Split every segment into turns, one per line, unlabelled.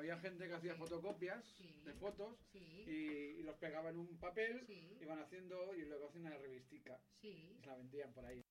había gente que hacía fotocopias de fotos y los pegaba en un papel, iban haciendo y luego hacían una revistica. Y se la vendían por ahí.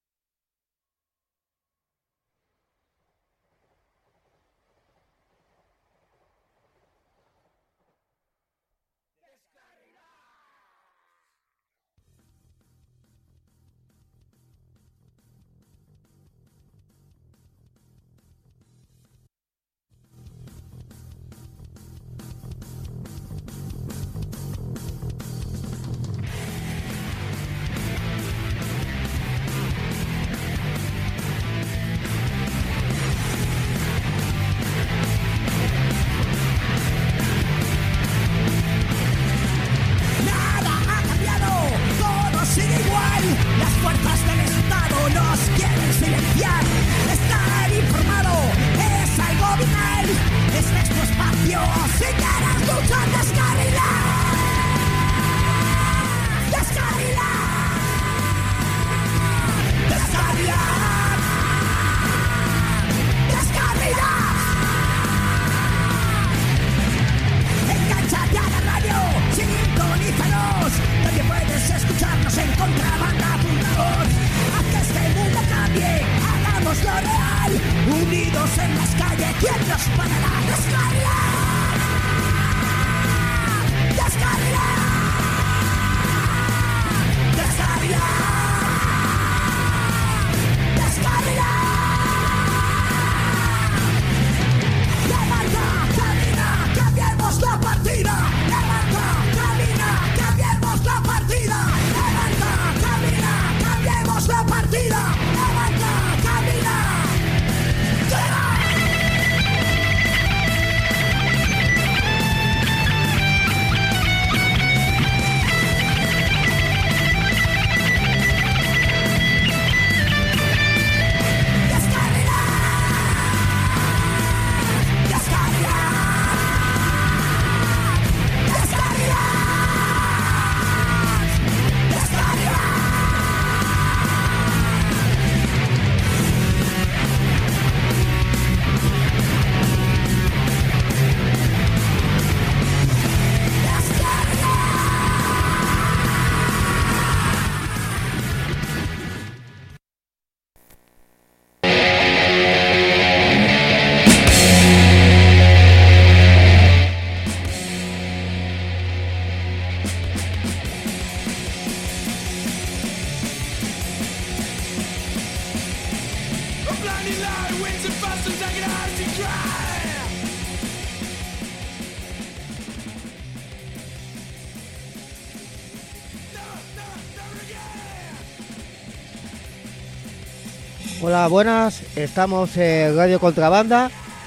Hola, buenas, estamos en Radio Contrabanda,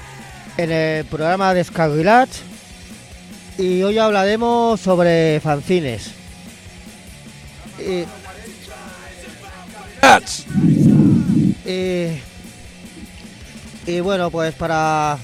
en el programa Descarrilats, y hoy hablaremos sobre fanzines. Y bueno, pues para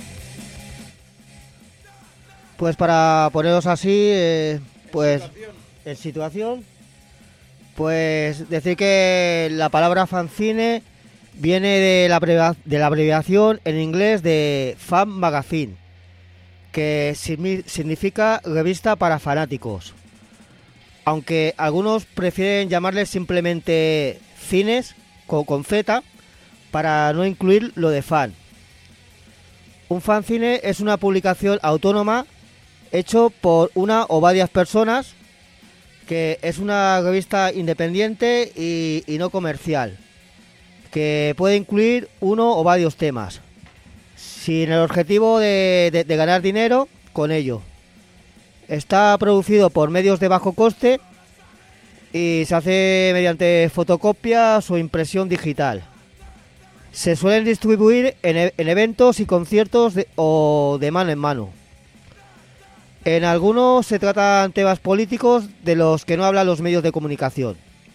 poneros así, pues en situación, pues decir que la palabra fanzine viene de la abreviación en inglés de Fan Magazine, que significa revista para fanáticos, aunque algunos prefieren llamarle simplemente cines con Z para no incluir lo de fan. Un fanzine es una publicación autónoma hecho por una o varias personas, que es una revista independiente y no comercial, que puede incluir uno o varios temas, sin el objetivo de ganar dinero con ello. Está producido por medios de bajo coste y se hace mediante fotocopias o impresión digital. Se suelen distribuir en eventos y conciertos o de mano en mano. En algunos se tratan temas políticos de los que no hablan los medios de comunicación.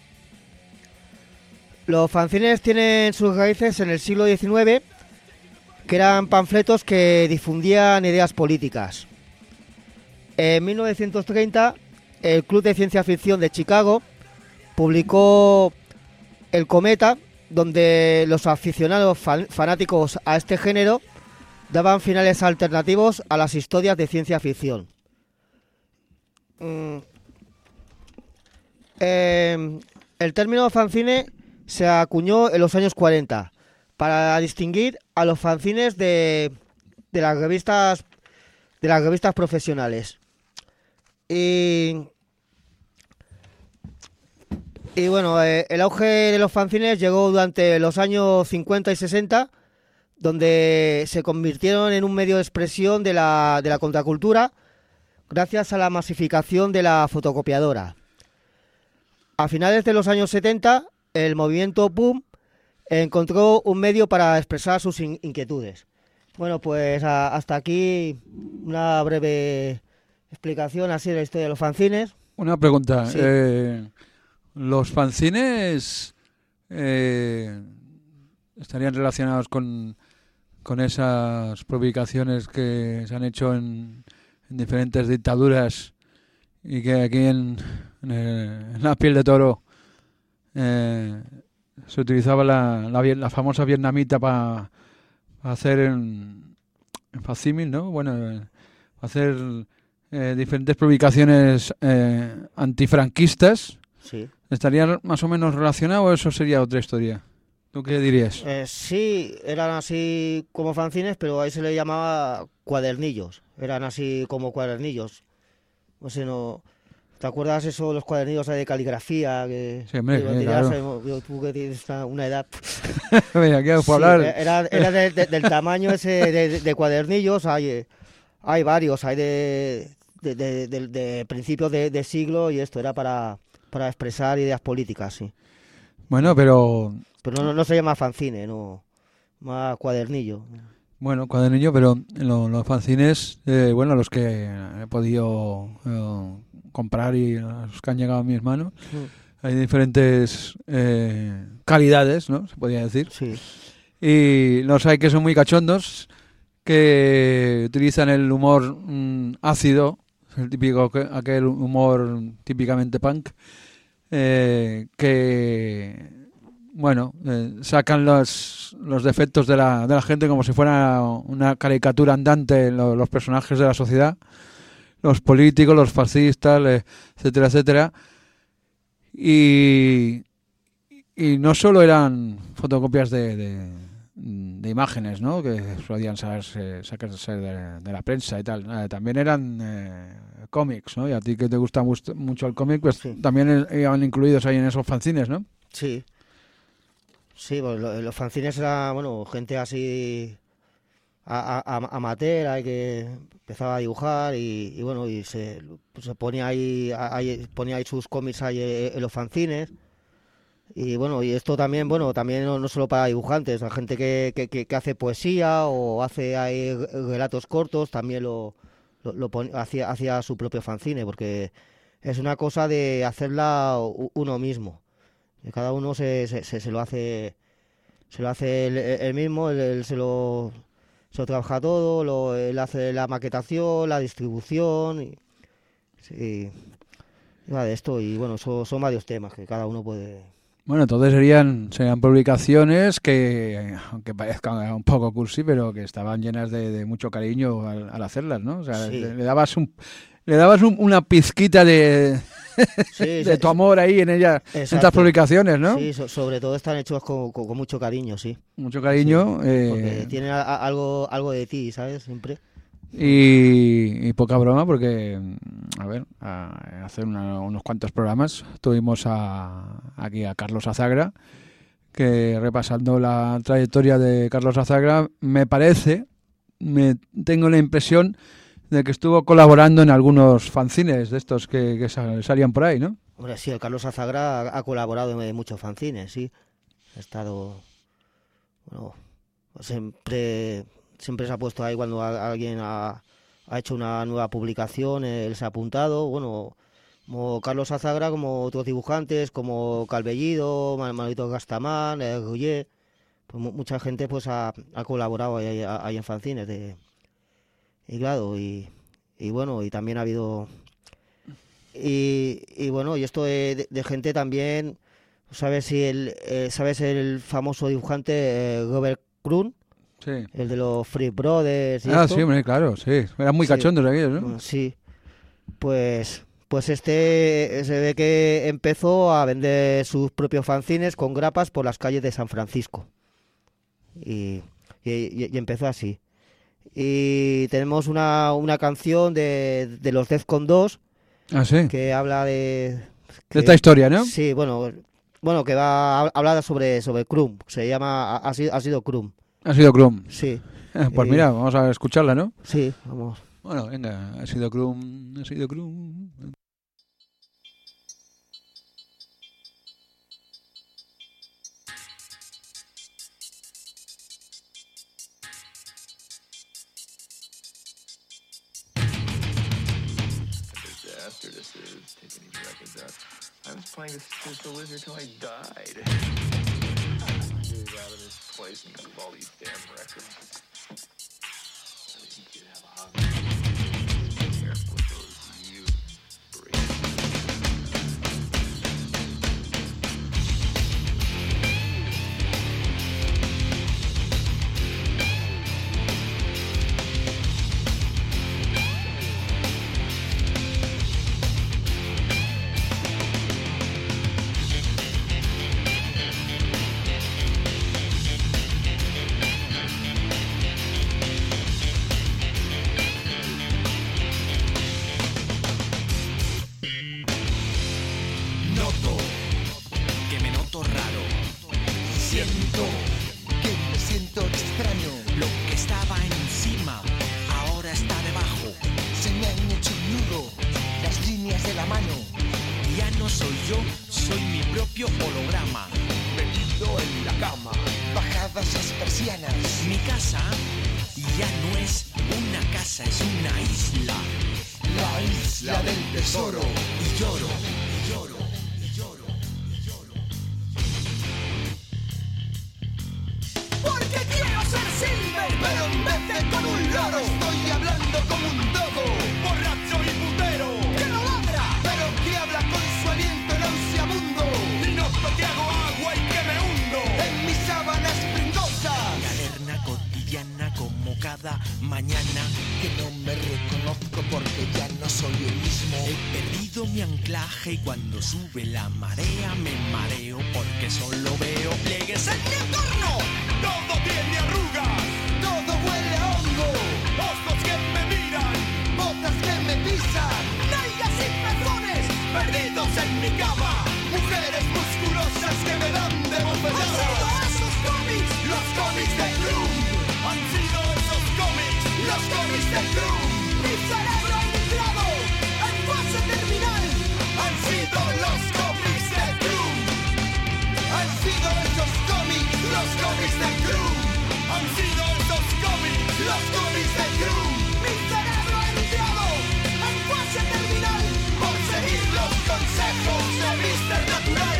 Los fanzines tienen sus raíces en el siglo XIX, que eran panfletos que difundían ideas políticas. En 1930, el Club de Ciencia Ficción de Chicago publicó El Cometa, donde los aficionados fanáticos a este género daban finales alternativos a las historias de ciencia ficción. El término fanzine se acuñó en los años 40 para distinguir a los fanzines de las revistas profesionales. Y bueno, el auge de los fanzines llegó durante los años 50 y 60, donde se convirtieron en un medio de expresión de la contracultura gracias a la masificación de la fotocopiadora. A finales de los años 70, el movimiento Boom encontró un medio para expresar sus inquietudes. Bueno, pues hasta aquí una breve explicación así de la historia de los fanzines.
Una pregunta.
Sí.
¿Los fanzines estarían relacionados con esas publicaciones que se han hecho en diferentes dictaduras y que aquí en la piel de toro se utilizaba la famosa vietnamita para hacer en facsímil, ¿no? Bueno, hacer diferentes publicaciones antifranquistas?
Sí.
¿Estaría más o menos relacionado o eso sería otra historia? ¿Tú qué dirías?
Sí, eran así como fanzines, pero ahí se le llamaba cuadernillos. Eran así como cuadernillos. O sea, no... ¿Te acuerdas eso, los cuadernillos de caligrafía?
Sí, hombre, claro.
Tú que tienes una edad...
Mira, ¿qué puedo hablar?
Era del tamaño ese de cuadernillos. Hay varios, hay de principios de siglo, y esto era para expresar ideas políticas, sí.
Bueno, pero
no se llama fanzine, no, más cuadernillo.
Bueno, cuadernillo, pero los fanzines, los que he podido comprar y los que han llegado a mis manos, hay diferentes calidades, ¿no? Se podría decir.
Sí.
Y los hay que son muy cachondos, que utilizan el humor ácido, el típico, aquel humor típicamente punk, sacan los defectos de la gente como si fuera una caricatura andante, los personajes de la sociedad, los políticos, los fascistas, etcétera, etcétera. Y no solo eran fotocopias de imágenes, ¿no?, que podían sacarse de la prensa y tal. También eran cómics, ¿no? Y a ti que te gusta mucho el cómic, pues sí, también iban incluidos ahí en esos fanzines, ¿no?
Sí. Sí, pues los fanzines eran, gente así amateur, que empezaba a dibujar y se ponía ahí sus cómics ahí en los fanzines. Y y esto también, también no solo para dibujantes, la gente que hace poesía o hace ahí relatos cortos, también hacía su propio fanzine, porque es una cosa de hacerla uno mismo. Cada uno se lo hace él mismo, él se lo trabaja todo, él hace la maquetación, la distribución y nada de esto. Y son varios temas que cada uno puede...
Bueno, entonces serían publicaciones que, aunque parezcan un poco cursi, pero que estaban llenas de mucho cariño al hacerlas, ¿no? O sea, sí, le dabas una pizquita de tu amor ahí en ellas, en estas publicaciones, ¿no?
Sí, sobre todo están hechos con mucho cariño, sí.
Mucho cariño.
Sí, porque tienen algo de ti, ¿sabes? Siempre.
Y poca broma, porque, hace unos cuantos programas tuvimos aquí a Carlos Azagra, que repasando la trayectoria de Carlos Azagra, tengo la impresión de que estuvo colaborando en algunos fanzines de estos que salían por ahí, ¿no?
Hombre, sí, el Carlos Azagra ha colaborado en muchos fanzines, sí. Ha estado, siempre se ha puesto ahí cuando alguien ha hecho una nueva publicación, él se ha apuntado, como Carlos Azagra, como otros dibujantes, como Calvellido, Manolito Gastamán, Roger, pues mucha gente pues ha colaborado ahí en fanzines y claro, y también ha habido y esto de gente también, ¿sabes el famoso dibujante Robert Crumb?
Sí.
El de los Free Brothers y
sí, hombre, claro, sí. Eran muy cachondos aquellos, ¿no?
Sí. Pues este se ve que empezó a vender sus propios fanzines con grapas por las calles de San Francisco. Y empezó así. Y tenemos una canción de los Defcon 2 que habla de
esta historia, ¿no?
Sí, bueno, que va a hablar sobre Krum. Se llama Ha sido Krum.
Ha sido Krum.
Sí.
Pues mira, vamos a escucharla, ¿no?
Sí, vamos.
Bueno, venga, ha sido Krum.
I was playing this Sister Wizard till I died. I moved out of this place and got all these damn records. I think you'd have a hobby. Be careful with those used breeds.
Y cuando sube la marea me mareo porque solo veo pliegues en mi entorno. Todo tiene arrugas, todo huele a hongo, ojos que me miran, botas que me pisan, nalgas y pezones perdidos en mi cama, mujeres musculosas que me dan de bofetadas. Han sido esos cómics, los cómics de Krum. Han sido esos cómics, los cómics de Krum. Mi cerebro entrado en fase terminal. Han sido los cómics de Krum. Han sido esos cómics, los cómics de Krum. Han sido esos cómics, los cómics de Krum. Mi cerebro entrado en fase terminal por seguir los consejos de Mr. Natural.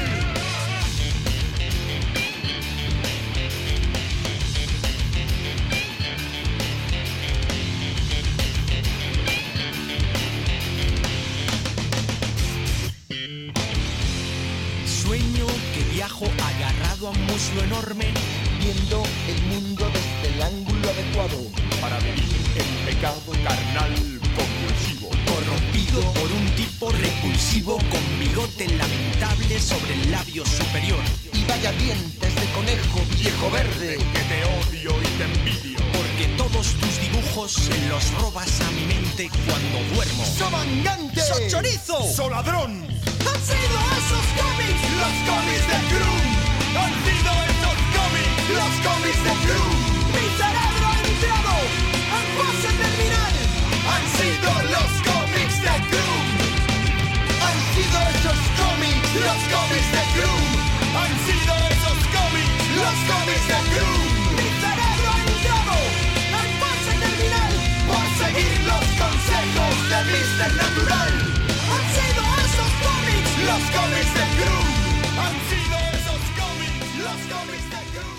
Sueño que viajo agarrado a un muslo enorme, viendo el mundo desde el ángulo adecuado para vivir en pecado carnal compulsivo, corrompido por un tipo repulsivo con bigote lamentable sobre el labio superior y vaya dientes de conejo viejo verde, que te odio y te envidio, porque todos tus dibujos se los robas a mi mente cuando duermo. ¡Somangante! ¡So chorizo! ¡So ladrón! Han sido esos cómics, los cómics de Krum. Han sido esos cómics, los cómics de Krum. Mi cerebro entrado en fase terminal. Han sido los cómics de Krum. Han sido esos cómics, los cómics de Krum. Han sido esos cómics, los cómics de Krum. Mi cerebro entrado en fase terminal por seguir los consejos de Mr. Natural. Han sido esos cómics, los cómics de Krum. Han sido esos cómics, los cómics de Krum.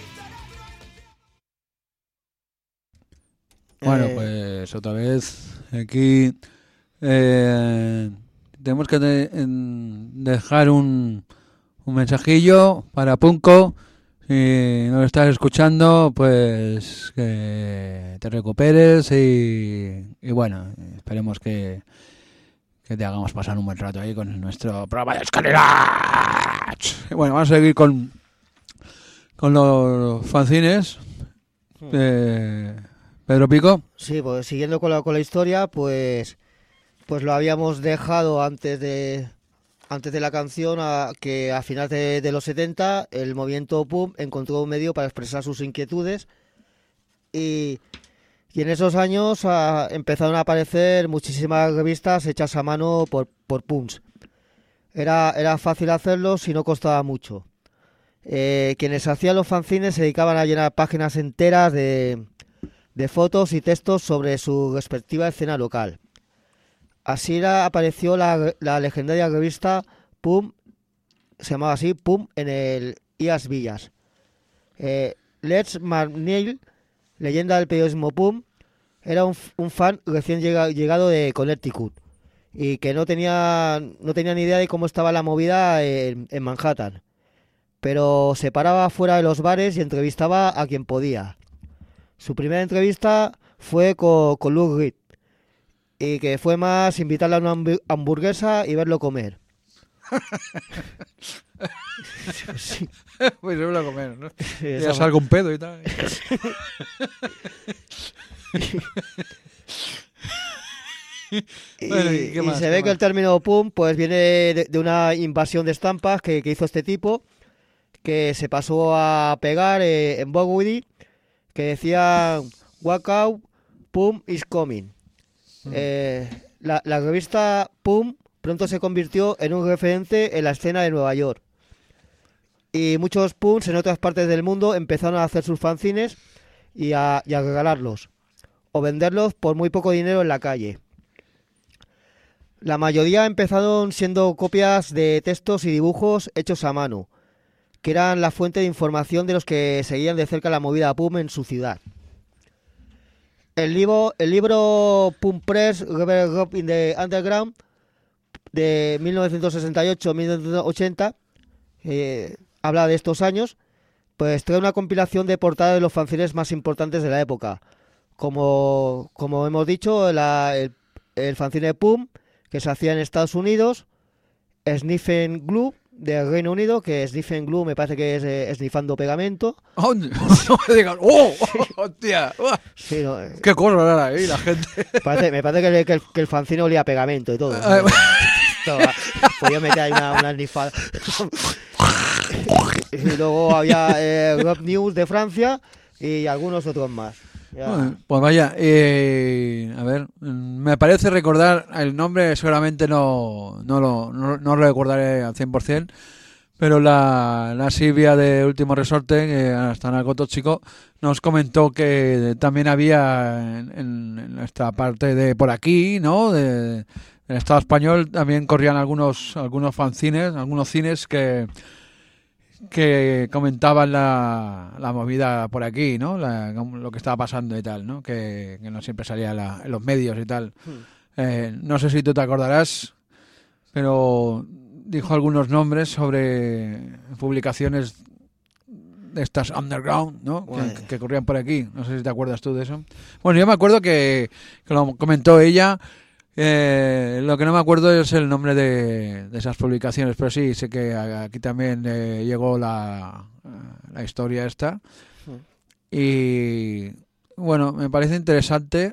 Bueno, pues otra vez aquí tenemos que dejar un mensajillo para Punko. Si nos estás escuchando, pues que te recuperes y bueno, esperemos que te hagamos pasar un buen rato ahí con nuestro programa de escaleras. Bueno, vamos a seguir con los fanzines. Pedro Pico.
Sí, pues siguiendo con la historia, pues lo habíamos dejado antes de la canción, que a finales de los 70 el movimiento PUM encontró un medio para expresar sus inquietudes y en esos años empezaron a aparecer muchísimas revistas hechas a mano por PUMs. Era fácil hacerlo si no costaba mucho. Quienes hacían los fanzines se dedicaban a llenar páginas enteras de fotos y textos sobre su respectiva escena local. Así apareció la legendaria revista PUM, se llamaba así, PUM, en el Ias Villas. Les McNeil, leyenda del periodismo PUM, era un fan recién llegado de Connecticut y que no tenía ni idea de cómo estaba la movida en Manhattan. Pero se paraba fuera de los bares y entrevistaba a quien podía. Su primera entrevista fue con Lou Reed, y que fue más invitarle a una hamburguesa y verlo comer.
Sí. Pues verlo comer, ¿no? Sí, ya salgo un pedo y tal.
Bueno, ¿y se ve que el término PUM pues viene de una invasión de estampas que hizo este tipo, que se pasó a pegar en Bogwoody, que decía "Walk out, PUM is coming". La revista PUM pronto se convirtió en un referente en la escena de Nueva York. Y muchos PUMs en otras partes del mundo empezaron a hacer sus fanzines y a regalarlos, o venderlos por muy poco dinero en la calle. La mayoría empezaron siendo copias de textos y dibujos hechos a mano, que eran la fuente de información de los que seguían de cerca la movida PUM en su ciudad. El libro PUM Press, Rebel Rock in the Underground, de 1968-1980, habla de estos años, pues trae una compilación de portadas de los fanzines más importantes de la época. Como hemos dicho, el fanzine PUM, que se hacía en Estados Unidos, Sniffing Glue, del Reino Unido, que Sniffing Glue me parece que es snifando pegamento.
¡Oh! No me digan, ¡oh! ¡Hostia!
Sí, no,
¡qué cosa rara ahí la gente!
Me parece que el fanzine olía a pegamento y todo. Podía meter ahí una snifada. Y luego había Rock News de Francia y algunos otros más.
Bueno, pues vaya, a ver, me parece recordar el nombre, seguramente no lo recordaré al 100%, pero la Silvia de Último Resorte, que hasta Nakoto Chico, nos comentó que también había en nuestra parte de por aquí, ¿no? Del Estado español, también corrían algunos fanzines, algunos cines que comentaban la movida por aquí, ¿no? Lo que estaba pasando y tal, ¿no? Que no siempre salía en los medios y tal. No sé si tú te acordarás, pero dijo algunos nombres sobre publicaciones de estas underground, ¿no? Que corrían por aquí. No sé si te acuerdas tú de eso. Bueno, yo me acuerdo que lo comentó ella. Lo que no me acuerdo es el nombre de esas publicaciones, pero sí, sé que aquí también llegó la historia esta. Y bueno, me parece interesante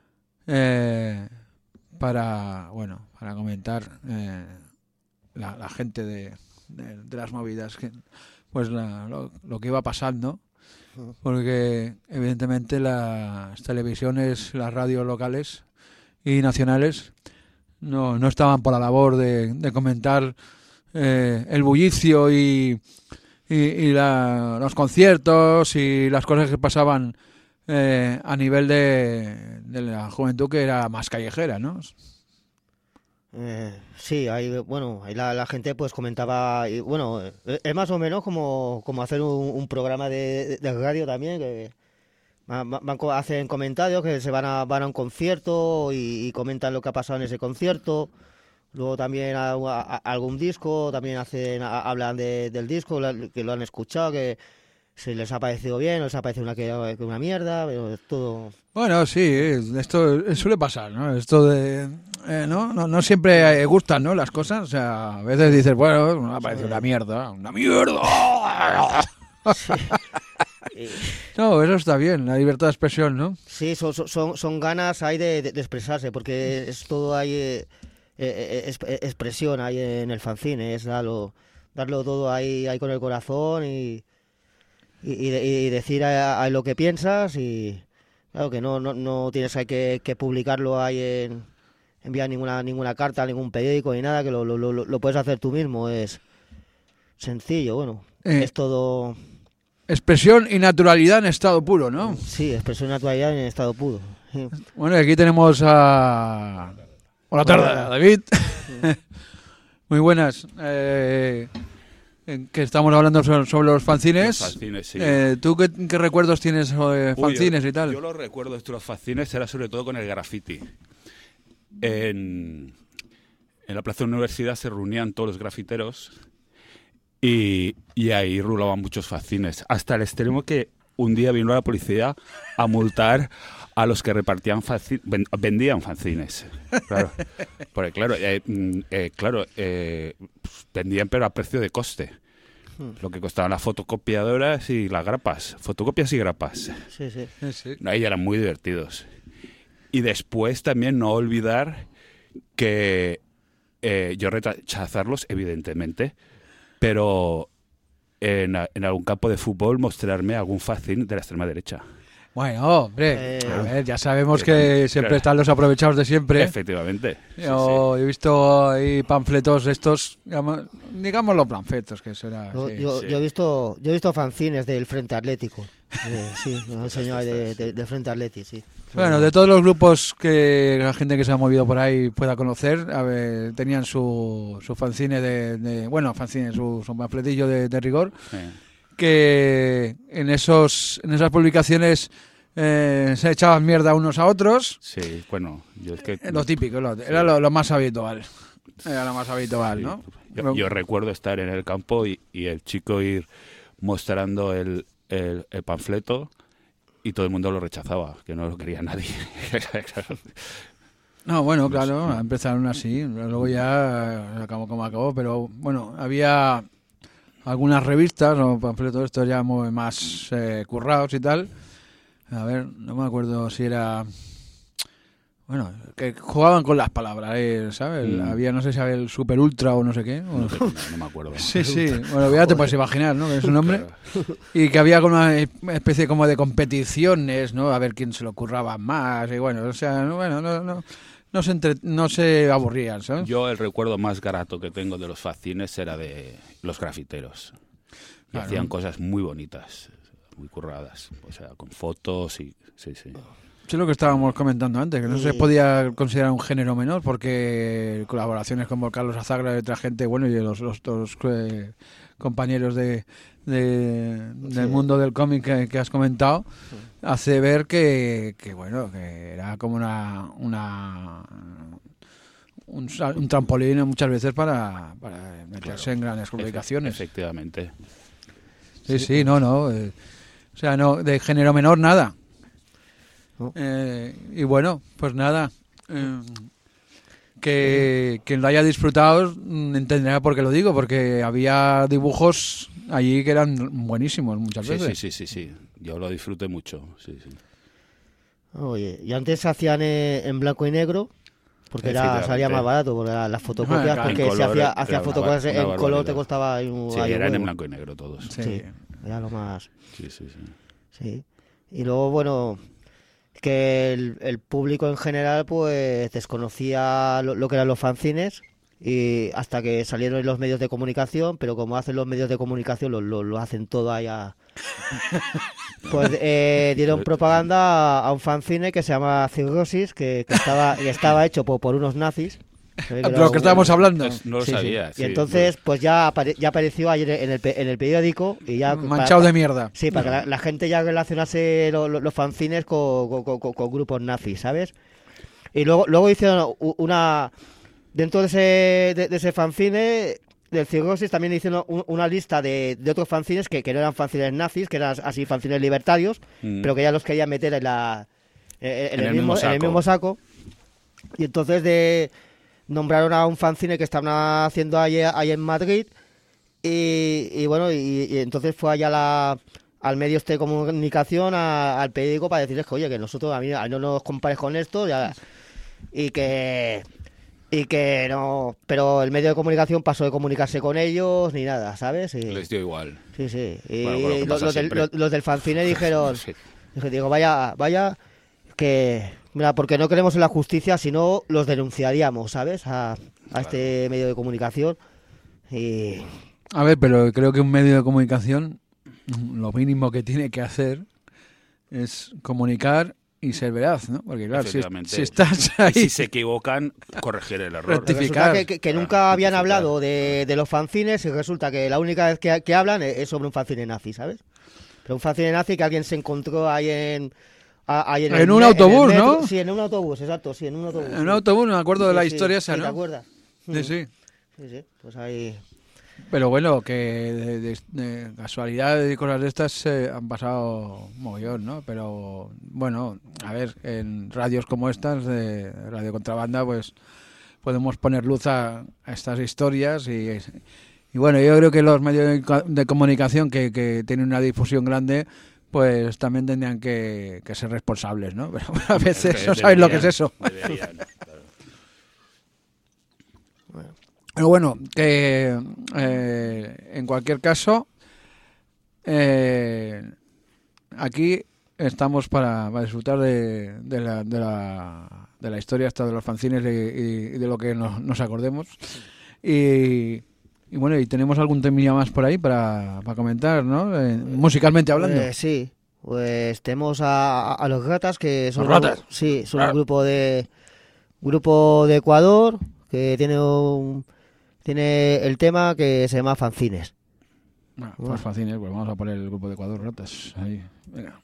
para comentar la gente de las movidas, pues lo que iba pasando, porque evidentemente las televisiones, las radios locales y nacionales no estaban por la labor de comentar el bullicio y los conciertos y las cosas que pasaban a nivel de la juventud, que era más callejera, ¿no?
Sí, ahí la gente pues comentaba, y bueno, es más o menos como hacer un programa de radio también, que hacen comentarios, que se van a un concierto y comentan lo que ha pasado en ese concierto. Luego también algún disco, también hablan del disco, que lo han escuchado, que si les ha parecido bien o les ha parecido una mierda, pero todo...
Bueno, sí, esto suele pasar, ¿no? Esto de... no siempre gustan, ¿no? Las cosas, o sea, a veces dices, bueno, me parece una mierda. No, eso está bien, la libertad de expresión, ¿no?
Sí, son ganas ahí de expresarse, porque es todo ahí, expresión ahí en el fanzine, es darlo todo ahí con el corazón y decir a lo que piensas y claro que no tienes que publicarlo ahí enviar ninguna carta, ningún periódico ni nada, que lo puedes hacer tú mismo, es sencillo, bueno, es todo...
Expresión y naturalidad en estado puro, ¿no?
Sí, expresión y naturalidad en estado puro. Sí.
Bueno, aquí tenemos a... Buenas tardes, David. Muy buenas. Que estamos hablando sobre los fanzines.
Los fanzines, sí.
¿Tú qué recuerdos tienes sobre fanzines y tal?
Yo los recuerdos de los fanzines era sobre todo con el graffiti. En la plaza de la universidad se reunían todos los grafiteros y ahí rulaban muchos fanzines. Hasta el extremo que un día vino la policía a multar a los que repartían vendían fanzines. Claro, porque claro, vendían pero a precio de coste. Lo que costaban las fotocopiadoras y las grapas. Fotocopias y grapas.
Sí.
Ahí eran muy divertidos. Y después también no olvidar que yo rechazarlos, evidentemente, pero en algún campo de fútbol mostrarme algún fanzine de la extrema derecha.
Bueno, hombre, a ver, ya sabemos que siempre están los aprovechados de siempre.
Efectivamente.
Yo he visto ahí panfletos estos, digamos los panfletos, que será...
Yo he visto fanzines del Frente Atlético. Sí, me han enseñado del Frente Atlético, sí.
Bueno, de todos los grupos que la gente que se ha movido por ahí pueda conocer, a ver, tenían su fanzine su panfletillo de rigor. Sí. Que en esas publicaciones se echaban mierda unos a otros.
Sí, bueno, yo es que...
Lo típico, era lo más habitual. Era lo más habitual, sí. ¿No?
Yo recuerdo estar en el campo y el chico ir mostrando el panfleto y todo el mundo lo rechazaba, que no lo quería nadie.
No, bueno, claro, empezaron así, luego ya acabó como acabó, pero bueno, había... algunas revistas o panfletos estos ya muy más currados y tal. A ver, no me acuerdo si era... Bueno, que jugaban con las palabras, ¿sabes? Había, no sé si había el Super Ultra o no sé qué.
No me acuerdo.
Sí. Bueno, ya te puedes imaginar, ¿no? Que es un nombre. Claro. Y que había como una especie como de competiciones, ¿no? A ver quién se lo curraba más. Y bueno, o sea, no se aburrían, ¿sabes?
Yo el recuerdo más barato que tengo de los fanzines era de los grafiteros. Y hacían cosas muy bonitas, muy curradas. O sea, con fotos y... Sí.
Sí, lo que estábamos comentando antes, que no se podía considerar un género menor porque colaboraciones como Carlos Azagra y otra gente, bueno, y los compañeros del mundo del cómic que has comentado, hace ver que era como un trampolín muchas veces para meterse en grandes publicaciones.
Efectivamente.
Sí, no. O sea, no, de género menor nada. Y bueno, pues nada, que quien lo haya disfrutado entenderá por qué lo digo, porque había dibujos allí que eran buenísimos muchas veces.
Sí, yo lo disfruté mucho, sí.
Oye, y antes se hacían en blanco y negro, porque salía más barato, porque las fotocopias, porque si hacía fotocopias en color te costaba
eran en blanco y negro todos.
Sí, era lo más...
Sí.
Y luego, bueno... que el público en general pues desconocía lo que eran los fanzines y hasta que salieron en los medios de comunicación, pero como hacen los medios de comunicación lo hacen todo allá, pues dieron propaganda a un fanzine que se llama Cirrosis, que estaba hecho por unos nazis.
De lo que estábamos hablando.
No lo sabía.
Y entonces pues ya apareció ayer en el periódico y ya
manchado de mierda.
Sí, para que la gente ya relacionase los fanzines con grupos nazis, ¿sabes? Y luego hicieron una dentro de ese fanzine del Cirrosis también hicieron una lista de otros fanzines que no eran fanzines nazis, que eran así fanzines libertarios, pero que ya los querían meter en el mismo saco. Y entonces nombraron a un fanzine que estaban haciendo ahí en Madrid y bueno, y entonces fue allá al medio de comunicación, al periódico, para decirles que oye, que nosotros a mí no nos compares con esto y que no, pero el medio de comunicación pasó de comunicarse con ellos ni nada, ¿sabes?
Les dio igual.
Sí. Y los del fanzine dijeron, sí. Digo, vaya, que mira, porque no creemos en la justicia, sino los denunciaríamos, ¿sabes? A este medio de comunicación. Y
a ver, pero creo que un medio de comunicación lo mínimo que tiene que hacer es comunicar y ser veraz, ¿no? Porque claro, si estás ahí...
Si se equivocan, corregir el error.
Rectificar. Que nunca habían hablado de los fanzines y resulta que la única vez que hablan es sobre un fanzine nazi, ¿sabes? Pero un fanzine nazi que alguien se encontró ahí en
un autobús, ¿no?
Sí, en un autobús, exacto, sí, en un autobús.
En un autobús, me acuerdo de la historia esa, ¿no?
¿Te acuerdas?
Sí,
pues ahí...
Pero bueno, que de casualidades y cosas de estas han pasado mogollón, ¿no? Pero bueno, a ver, en radios como estas, de Radio Contrabanda, pues podemos poner luz a estas historias y bueno, yo creo que los medios de comunicación que tienen una difusión grande, pues también tendrían que ser responsables, ¿no? Pero a veces no saben lo que es eso.
Deberían, claro.
Pero bueno, que en cualquier caso, aquí estamos para disfrutar de la historia hasta de los fanzines y de lo que nos acordemos. Y bueno, y tenemos algún temilla más por ahí para comentar, ¿no? Musicalmente hablando.
Sí, pues tenemos a los Ratas, que son,
¿Los Ratas?
Sí, son un grupo de Ecuador que tiene el tema que se llama Fanzines.
Pues Fanzines, pues vamos a poner el grupo de Ecuador Ratas ahí. Venga.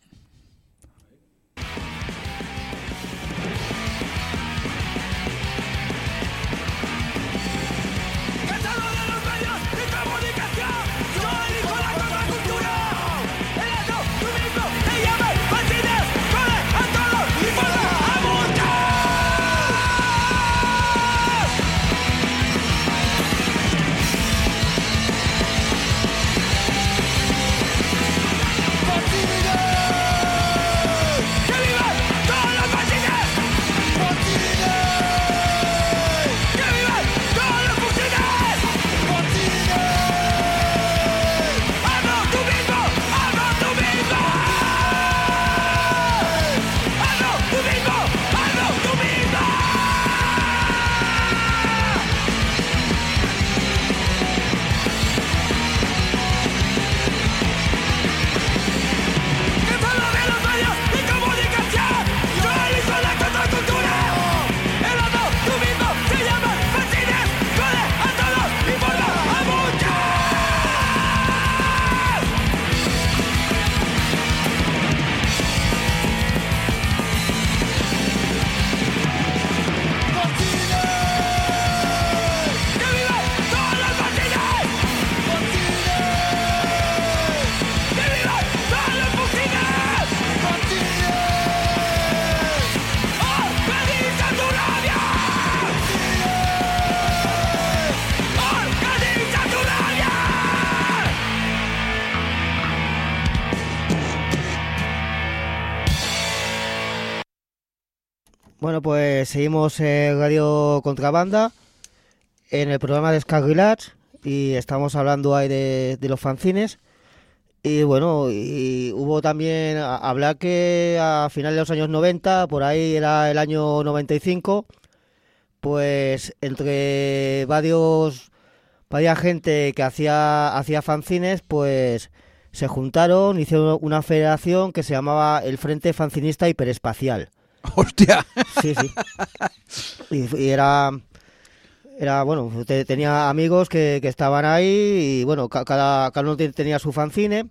Bueno, pues seguimos en Radio Contrabanda en el programa de Scarrilats y estamos hablando ahí de los fanzines. Y bueno, y hubo también, hablar que a finales de los años 90, por ahí era el año 95, pues entre varias gente que hacía fanzines, pues se juntaron, hicieron una federación que se llamaba el Frente Fancinista Hiperespacial.
¡Hostia!
Sí. Y era bueno, tenía amigos que estaban ahí y bueno, cada uno tenía su fanzine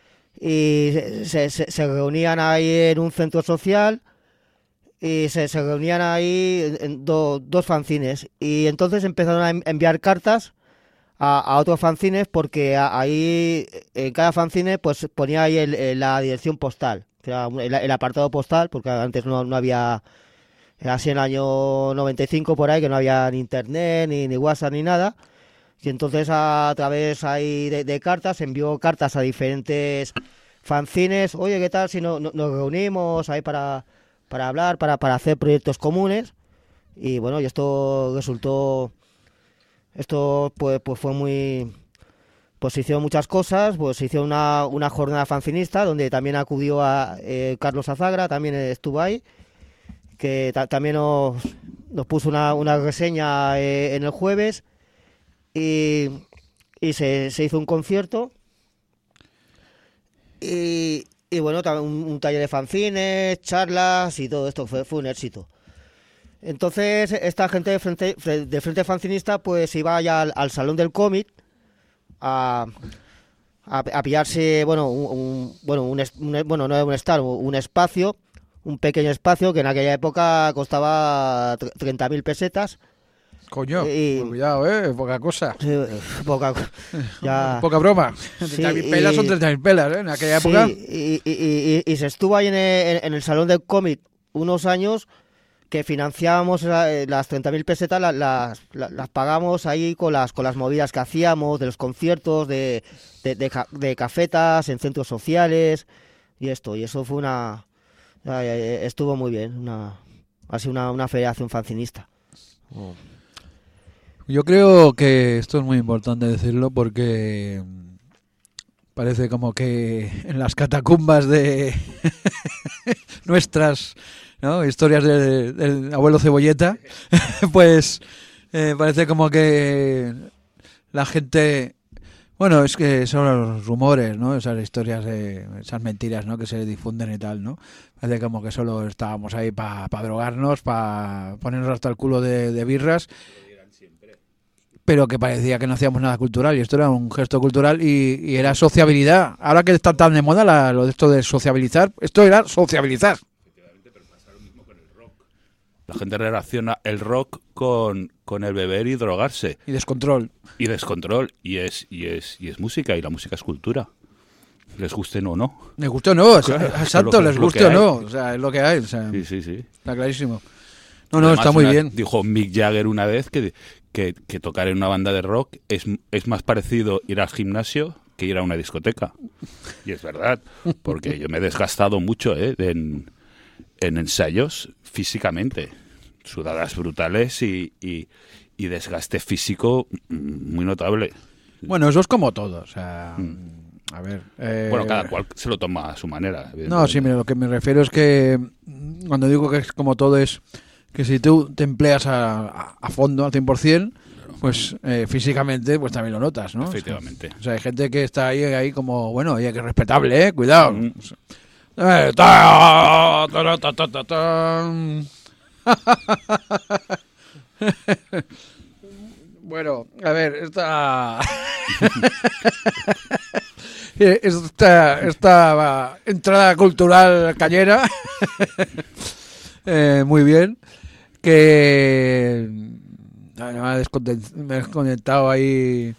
y se reunían ahí en un centro social y se reunían ahí en dos fanzines y entonces empezaron a enviar cartas a otros fanzines, porque ahí en cada fanzine pues ponía ahí la dirección postal, que era el apartado postal, porque antes no había, era así en el año 95 por ahí, que no había ni internet, ni WhatsApp, ni nada. Y entonces a través ahí de cartas, envió cartas a diferentes fanzines. Oye, ¿qué tal si nos reunimos ahí para hablar, para hacer proyectos comunes? Y bueno, y esto resultó... Esto pues fue muy... Pues se hicieron muchas cosas, pues se hizo una jornada fancinista donde también acudió a Carlos Azagra, también estuvo ahí, que también nos puso una reseña en el jueves, y se hizo un concierto y bueno, un taller de fanzines, charlas y todo esto, fue un éxito. Entonces esta gente de Frente Fancinista pues iba ya al Salón del Cómic a pillarse, un espacio, un pequeño espacio que en aquella época costaba 30.000 pesetas.
Coño, cuidado, poca cosa.
Sí, poca
broma.
Sí,
30.000 pelas son 30.000 pelas, en aquella época.
Sí, y se estuvo ahí en el Salón del Cómic unos años que financiábamos las 30.000 pesetas, las pagamos ahí con las movidas que hacíamos, de los conciertos, de cafetas en centros sociales y eso fue estuvo muy bien, así una federación fancinista.
Yo creo que esto es muy importante decirlo porque parece como que en las catacumbas de nuestras, ¿no?, historias del abuelo Cebolleta, pues parece como que la gente... Bueno, es que son los rumores, ¿no? Esas historias, esas mentiras, ¿no?, que se difunden y tal, ¿no? Parece como que solo estábamos ahí para drogarnos, para ponernos hasta el culo de birras, pero que parecía que no hacíamos nada cultural, y esto era un gesto cultural y era sociabilidad. Ahora que está tan de moda lo de esto de sociabilizar, esto era sociabilizar.
Pero pasa lo mismo con el rock. La gente relaciona el rock con el beber y drogarse.
Y descontrol.
Y es música, y la música es cultura. Les guste o no.
Les guste o no,
claro,
exacto, les guste o no. O sea, es lo que hay. O sea,
sí.
Está clarísimo. No,
además,
está muy bien.
Dijo Mick Jagger una vez que tocar en una banda de rock es más parecido ir al gimnasio que ir a una discoteca. Y es verdad, porque yo me he desgastado mucho en ensayos físicamente. Sudadas brutales y desgaste físico muy notable.
Bueno, eso es como todo, o sea... A ver...
Bueno, cada cual se lo toma a su manera.
No, sí, mira, lo que me refiero es que cuando digo que es como todo es que si tú te empleas a fondo, al 100%, pues físicamente pues también lo notas, ¿no?
Efectivamente.
O sea, hay gente que está ahí como, bueno, oye, que es respetable, cuidado. Bueno, a ver, esta entrada cultural cañera, muy bien, que me he desconectado ahí.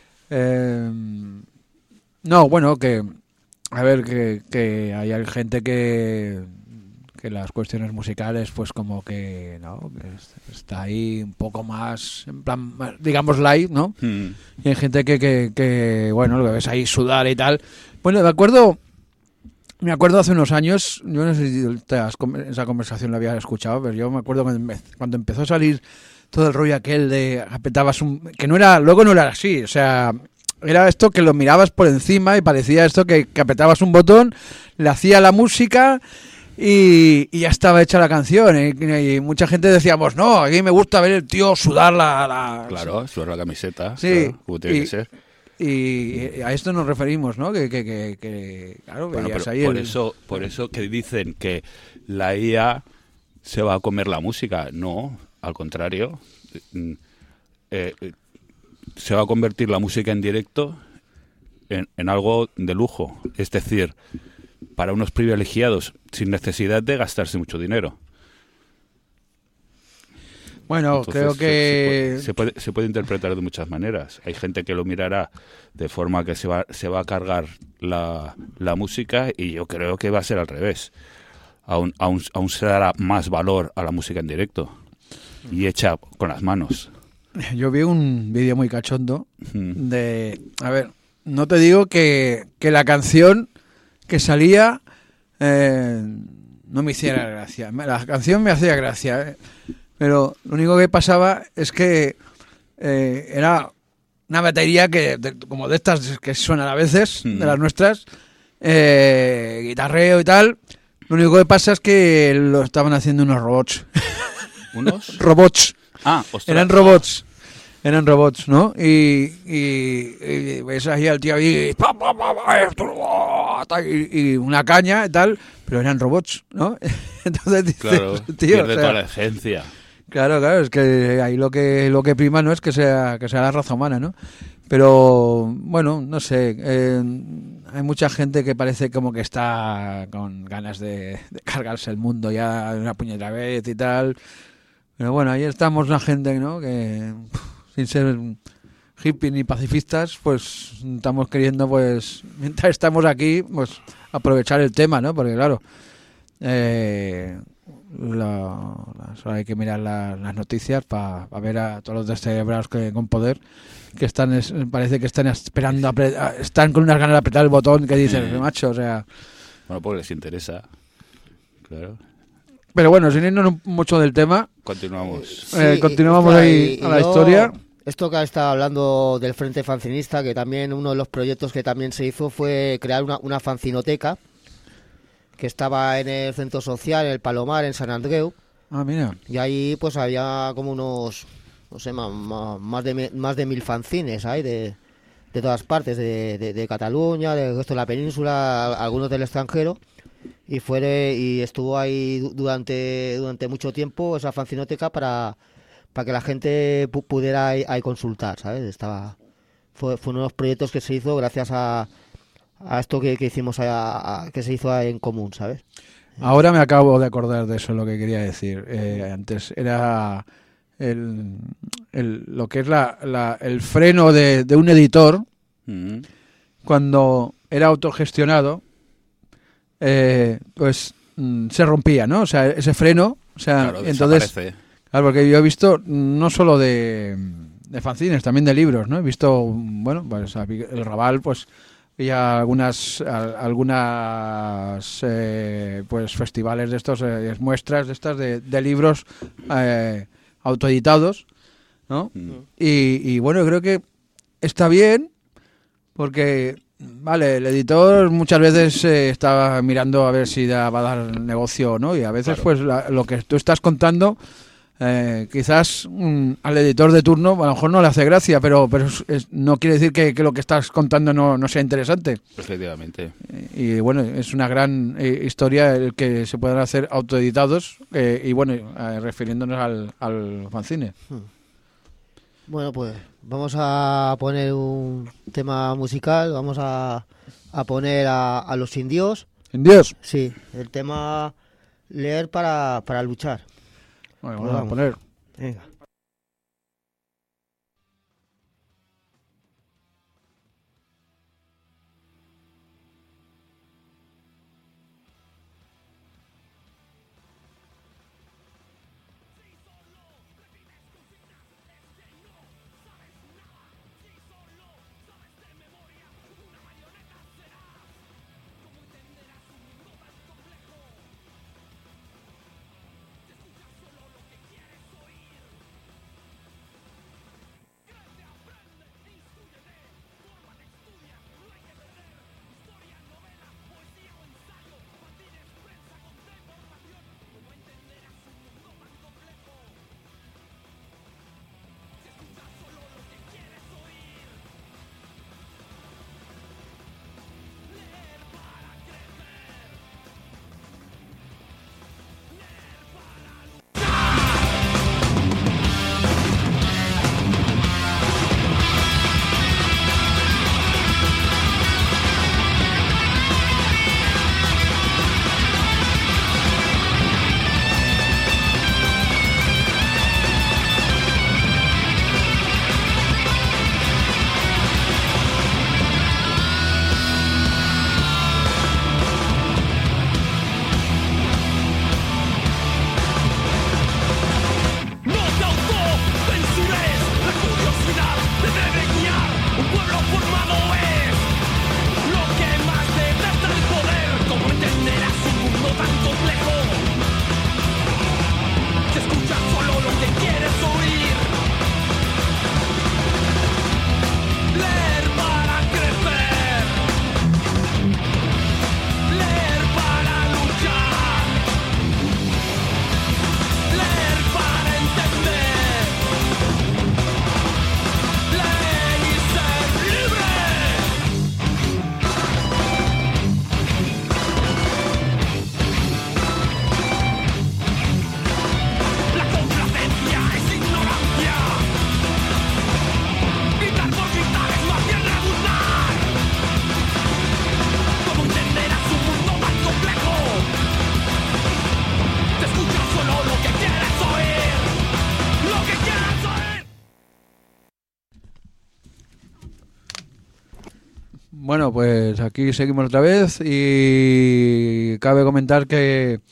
No, bueno, que a ver, que hay gente que las cuestiones musicales pues como que no, que está ahí un poco más en plan, digamos, light, ¿no? Y hay gente que bueno, lo que ves ahí sudar y tal. Bueno, me acuerdo hace unos años, yo no sé si esa conversación la había escuchado, pero yo me acuerdo cuando empezó a salir todo el rollo aquel de apretabas que luego no era así, o sea, era esto que lo mirabas por encima y parecía esto que apretabas un botón, le hacía la música y ya estaba hecha la canción, y mucha gente decíamos, no, aquí me gusta ver el tío sudar
Claro, sudar la camiseta,
sí,
claro, como tiene que ser.
Y a esto nos referimos, ¿no? Que claro,
bueno,
veías
pero
ahí
por eso que dicen que la IA se va a comer la música. No, al contrario, se va a convertir la música en directo en algo de lujo, es decir, para unos privilegiados, sin necesidad de gastarse mucho dinero.
Bueno,
Entonces,
creo que...
se puede interpretar de muchas maneras. Hay gente que lo mirará de forma que se va a cargar la música, y yo creo que va a ser al revés. Aún se dará más valor a la música en directo y hecha con las manos.
Yo vi un vídeo muy cachondo de... A ver, no te digo que la canción que salía no me hiciera gracia. La canción me hacía gracia, pero lo único que pasaba es que era una batería como de estas que suenan a veces, de las nuestras, guitarreo y tal. Lo único que pasa es que lo estaban haciendo unos robots.
¿Unos?
Robots.
Ah, ostras.
Eran robots, ¿no? Y ves ahí al tío ahí, y una caña y tal, pero eran robots, ¿no? Entonces dices,
claro,
tío,
pierde toda la esencia.
Claro, es que ahí lo que prima no es que sea la raza humana, ¿no? Pero, bueno, no sé, hay mucha gente que parece como que está con ganas de cargarse el mundo ya de una puñetera vez y tal. Pero bueno, ahí estamos una gente, ¿no? Que sin ser hippies ni pacifistas, pues estamos queriendo, pues, mientras estamos aquí, pues aprovechar el tema, ¿no? Porque claro, solo hay que mirar las noticias para ver a todos los descerebrados con poder que parece que están esperando, están con unas ganas de apretar el botón que dicen, macho, o sea...
Bueno, pues les interesa, claro.
Pero bueno, sin irnos mucho del tema,
continuamos.
Continuamos ahí a la historia.
Esto que está hablando del Frente Fancinista, que también uno de los proyectos que también se hizo fue crear una fanzinoteca que estaba en el centro social, en el Palomar, en San Andreu.
Ah, mira.
Y ahí pues había como unos, no sé, más de 1000 fanzines ahí de todas partes, de Cataluña, del resto de la península, algunos del extranjero. Y estuvo ahí durante mucho tiempo esa fanzinoteca para que la gente pudiera ahí consultar, ¿sabes? Fue uno de los proyectos que se hizo gracias a esto que hicimos, que se hizo en común, ¿sabes?
Ahora me acabo de acordar de eso, lo que quería decir. Antes era lo que es el freno de un editor, cuando era autogestionado, pues se rompía, ¿no? O sea, ese freno, o sea,
claro,
entonces, claro, porque yo he visto no solo de fanzines, también de libros, ¿no? He visto, bueno, pues el Raval, pues había algunas pues festivales de estos, muestras de estas de libros autoeditados, ¿no? Y bueno, creo que está bien porque, vale, el editor muchas veces está mirando a ver si va a dar negocio o no, y a veces claro, pues lo que tú estás contando quizás al editor de turno a lo mejor no le hace gracia, pero no quiere decir que lo que estás contando no sea interesante.
Efectivamente.
Y bueno, es una gran historia el que se puedan hacer autoeditados y bueno, refiriéndonos al fanzine.
Bueno, pues vamos a poner un tema musical, vamos a poner a Los Indios.
¿Indios?
Sí, el tema Leer para luchar.
Bueno, vamos a poner.
Venga.
Bueno, pues aquí seguimos otra vez y cabe comentar que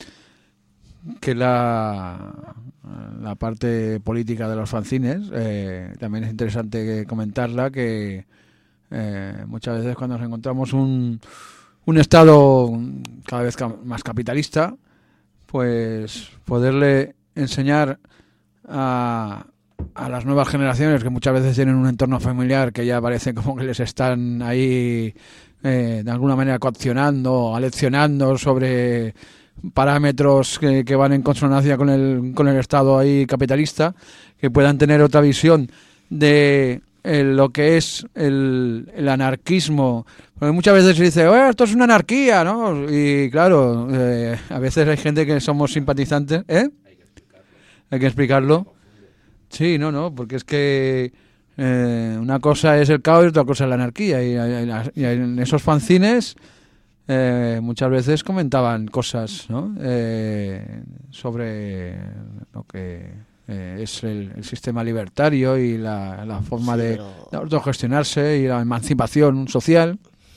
la parte política de los fanzines también es interesante comentarla, que muchas veces cuando nos encontramos un Estado cada vez más capitalista, pues poderle enseñar a las nuevas generaciones, que muchas veces tienen un entorno familiar que ya parece como que les están ahí de alguna manera coaccionando, aleccionando sobre parámetros que van en consonancia con el Estado ahí capitalista, que puedan tener otra visión de lo que es el anarquismo. Porque muchas veces se dice, esto es una anarquía, ¿no? Y claro, a veces hay gente que somos simpatizantes, hay que explicarlo. Sí, no, porque es que una cosa es el caos y otra cosa es la anarquía. Y en esos fanzines muchas veces comentaban cosas, ¿no? Sobre lo que es el sistema libertario y la forma de autogestionarse y la emancipación social.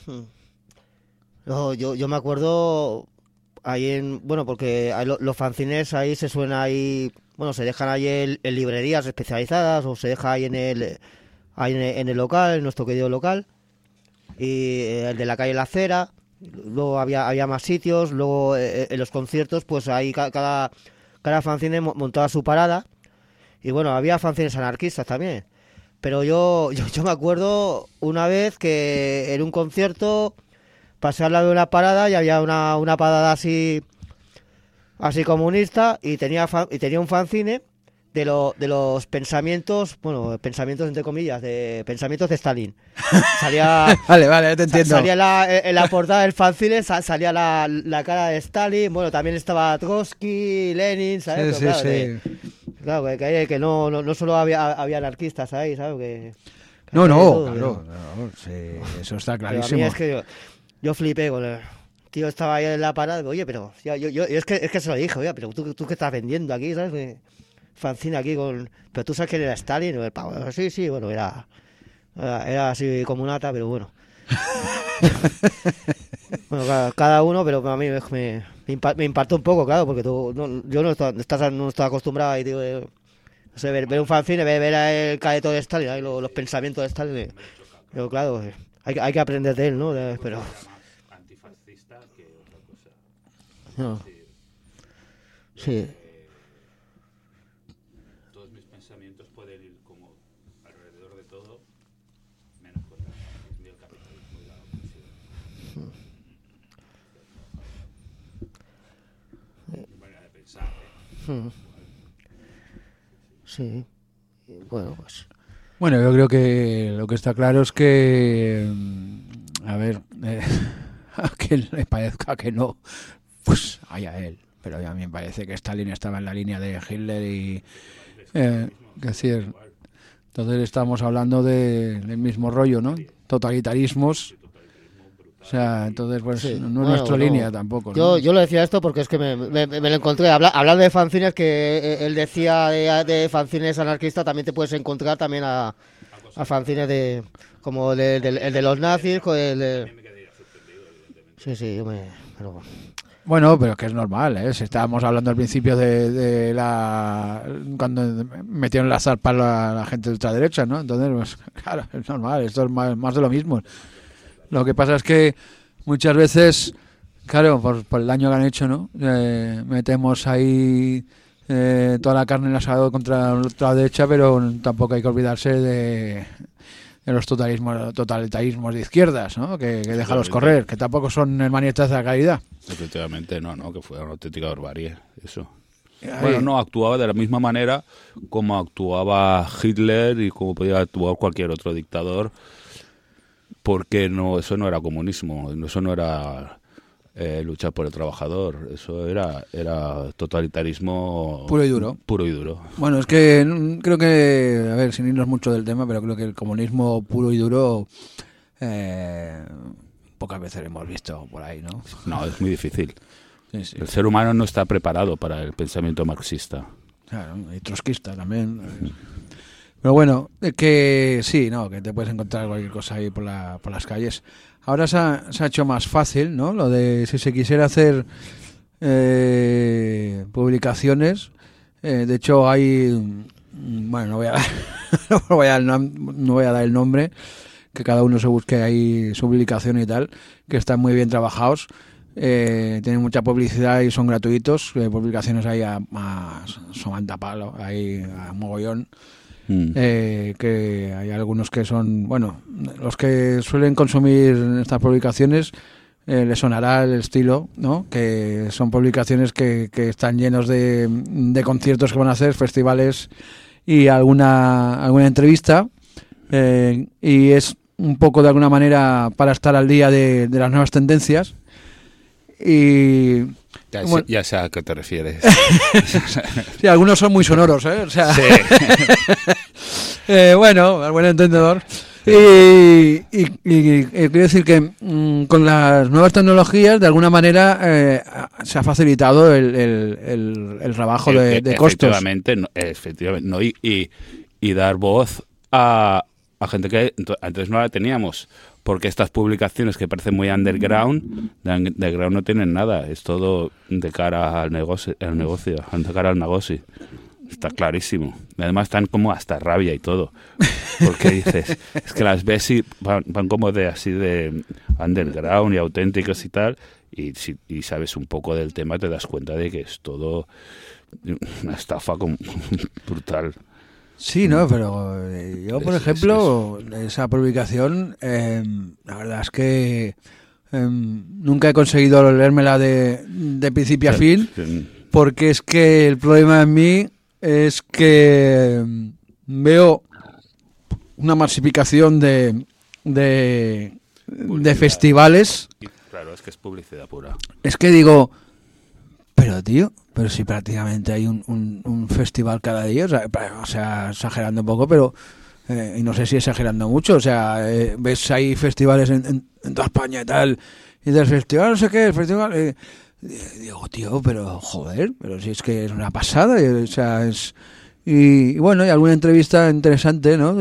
No, yo me acuerdo ahí porque los fanzines ahí se suena ahí, se dejan ahí en librerías especializadas o se deja ahí en el local, en nuestro querido local, y el de la calle La Acera. Luego había más sitios, luego en los conciertos pues ahí cada fanzine montaba su parada, y había fanzines anarquistas también. Pero yo me acuerdo una vez que en un concierto pasé al lado de una parada y había una parada así comunista, y tenía un fanzine de los pensamientos, pensamientos entre comillas, de pensamientos de Stalin. Salía
vale, te entiendo.
Salía en la portada del fanzine, salía la cara de Stalin, también estaba Trotsky, Lenin, ¿sabes?
Sí,
Pero
sí.
Claro, que no solo había anarquistas ahí, ¿sabes?
Claro, sí, eso está clarísimo.
Pero a mí es que yo flipé con el tío, estaba ahí en la parada, digo, oye, pero yo es que se lo dije, oye, pero tú qué estás vendiendo aquí, ¿sabes? Fanzine aquí pero tú sabes quién era Stalin, el pavo. Sí, era así como una ata, pero bueno. Cada uno, pero a mí me impactó un poco, claro, porque yo no estaba acostumbrado y digo, ver un fanzine, ver el caeto de Stalin, ahí los pensamientos de Stalin, pero claro, hay que aprender de él, ¿no? Pero
más antifascista que otra cosa.
No. Sí.
Todos mis pensamientos pueden ir como alrededor de todo, menos contra el capitalismo y la opresión. Mi manera de pensar,
Sí. Pues.
Bueno, yo creo que lo que está claro es que, a quien le parezca que no, pues allá él. Pero a mí me parece que Stalin estaba en la línea de Hitler y que decir, entonces estamos hablando del mismo rollo, ¿no? Totalitarismos. O sea, entonces pues sí, no es nuestra línea tampoco, ¿no?
Yo lo decía esto porque es que me lo encontré. Hablando de fanzines, que él decía de fanzines anarquistas, también te puedes encontrar también a fanzines como el de los nazis, Sí,
Bueno, pero que es normal, ¿eh? Si estábamos hablando al principio de cuando metieron las zarpas la gente de ultraderecha, ¿no? Entonces, pues, claro, es normal, esto es más de lo mismo. Lo que pasa es que muchas veces, claro, por el daño que han hecho, ¿no? Metemos ahí toda la carne en el asado contra la ultraderecha, pero tampoco hay que olvidarse de los totalitarismos de izquierdas, ¿no? Que déjalos correr, que tampoco son hermanitas de la caridad.
Efectivamente, que fue una auténtica barbarie, eso. Bueno, no, actuaba de la misma manera como actuaba Hitler y como podía actuar cualquier otro dictador, porque eso no era comunismo, eso no era luchar por el trabajador, eso era totalitarismo
puro y duro. Bueno, es que creo que, sin irnos mucho del tema, pero creo que el comunismo puro y duro pocas veces hemos visto por ahí, ¿no?
No, es muy difícil.
Sí.
El ser humano no está preparado para el pensamiento marxista.
Claro, y trotskista también. Pero bueno, que sí, no, que te puedes encontrar cualquier cosa ahí por las calles. Ahora se ha hecho más fácil, ¿no? Lo de si se quisiera hacer publicaciones. De hecho hay, bueno, no voy a dar el nombre, que cada uno se busque ahí su publicación y tal, que están muy bien trabajados. Tienen mucha publicidad y son gratuitos. Publicaciones ahí son a palo, ahí a mogollón. Que hay algunos que son, bueno, los que suelen consumir estas publicaciones les sonará el estilo, ¿no? Que son publicaciones que están llenos de conciertos que van a hacer, festivales y alguna entrevista, y es un poco de alguna manera para estar al día de las nuevas tendencias. Y
ya sé a qué te refieres.
Sí, algunos son muy sonoros, ¿eh? O sea, sí. Bueno, al buen entendedor. Y quiero decir que con las nuevas tecnologías, de alguna manera, se ha facilitado el trabajo de costos.
Efectivamente, ¿no? Y dar voz a gente que antes no la teníamos. Porque estas publicaciones que parecen muy underground, de underground no tienen nada, es todo de cara al negocio, de cara al negocio. Está clarísimo. Además están como hasta rabia y todo. Porque dices, es que las ves y van como así de underground y auténticos y tal, y sabes un poco del tema, te das cuenta de que es todo una estafa brutal.
Sí, no, pero yo, por ejemplo, esa publicación, la verdad es que nunca he conseguido leérmela de principio a fin, porque es que el problema en mí es que veo una masificación de festivales.
Claro, es que es publicidad pura.
Es que digo, pero tío, pero si prácticamente hay un festival cada día, o sea, exagerando un poco, pero y no sé si exagerando mucho, o sea, ves ahí festivales en toda España y tal, y del festival no sé qué, el festival, digo, tío, pero joder, pero si es que es una pasada, o sea, y bueno, hay alguna entrevista interesante, ¿no?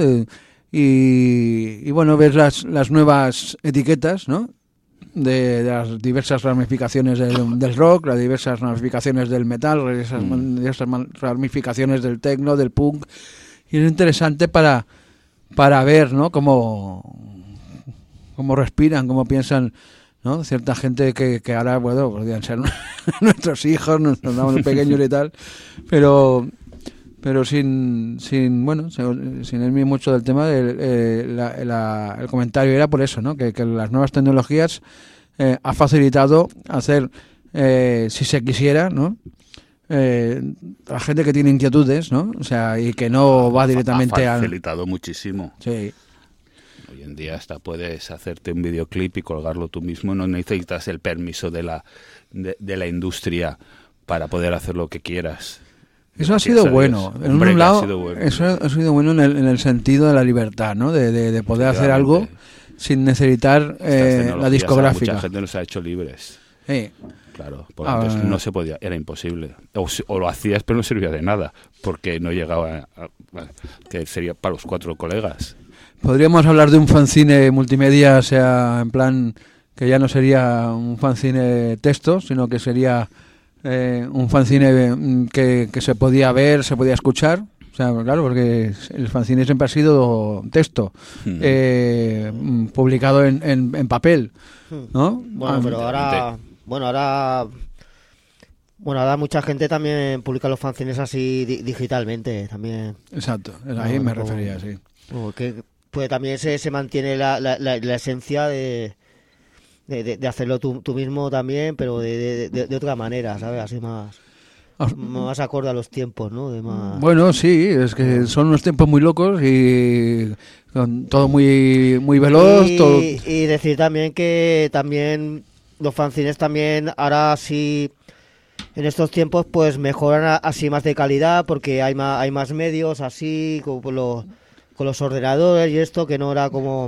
Y bueno, ves las nuevas etiquetas, ¿no? De las diversas ramificaciones del rock, las diversas ramificaciones del metal, diversas ramificaciones del techno, del punk, y es interesante para ver, ¿no? cómo respiran, cómo piensan, ¿no? Cierta gente que ahora, bueno, podrían ser nuestros hijos, nuestros hermanos pequeños y tal, pero sin irme mucho del tema, el comentario era por eso, ¿no? Que las nuevas tecnologías ha facilitado hacer, si se quisiera, ¿no? La gente que tiene inquietudes, ¿no? O sea, y que no va directamente
ha facilitado muchísimo.
Sí.
Hoy en día hasta puedes hacerte un videoclip y colgarlo tú mismo, no necesitas el permiso de la industria para poder hacer lo que quieras.
Eso ha sido bueno. En un lado, eso ha sido bueno en el sentido de la libertad, ¿no? De poder hacer algo sin necesitar la discográfica.
Mucha gente nos ha hecho libres.
Sí.
Claro, porque antes no se podía, era imposible. O lo hacías, pero no servía de nada, porque no llegaba que sería para los 4 colegas.
Podríamos hablar de un fanzine multimedia, o sea, en plan que ya no sería un fanzine texto, sino que sería un fanzine que se podía ver, se podía escuchar. O sea, claro, porque el fanzine siempre ha sido texto, publicado en papel, ¿no?
Bueno, pero ahora mucha gente también publica los fanzines así digitalmente también.
Exacto, ahí me refería, sí.
Que pues también se mantiene la esencia de hacerlo tú mismo también, pero de otra manera, ¿sabes? Así más acorde a los tiempos, ¿no?
Bueno, sí, es que son unos tiempos muy locos y con todo muy muy veloz.
Y decir también que también los fanzines también ahora sí, en estos tiempos, pues mejoran así más de calidad, porque hay más medios así, como con los ordenadores y esto, que no era como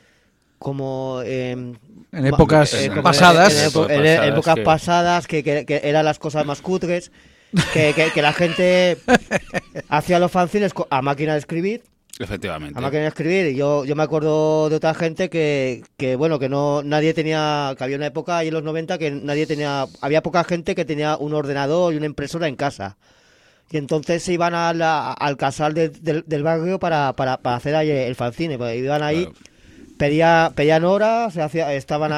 en épocas pasadas.
En épocas pasadas, que eran las cosas más cutres, que la gente hacía los fanzines a máquina de escribir,
Efectivamente.
La máquina de escribir. Yo me acuerdo de otra gente que bueno, que nadie tenía, que había una época ahí en los 90 que nadie tenía, había poca gente que tenía un ordenador y una impresora en casa. Y entonces se iban al casal del barrio para hacer ahí el fanzine. Pues iban ahí, claro. Pedían horas, estaban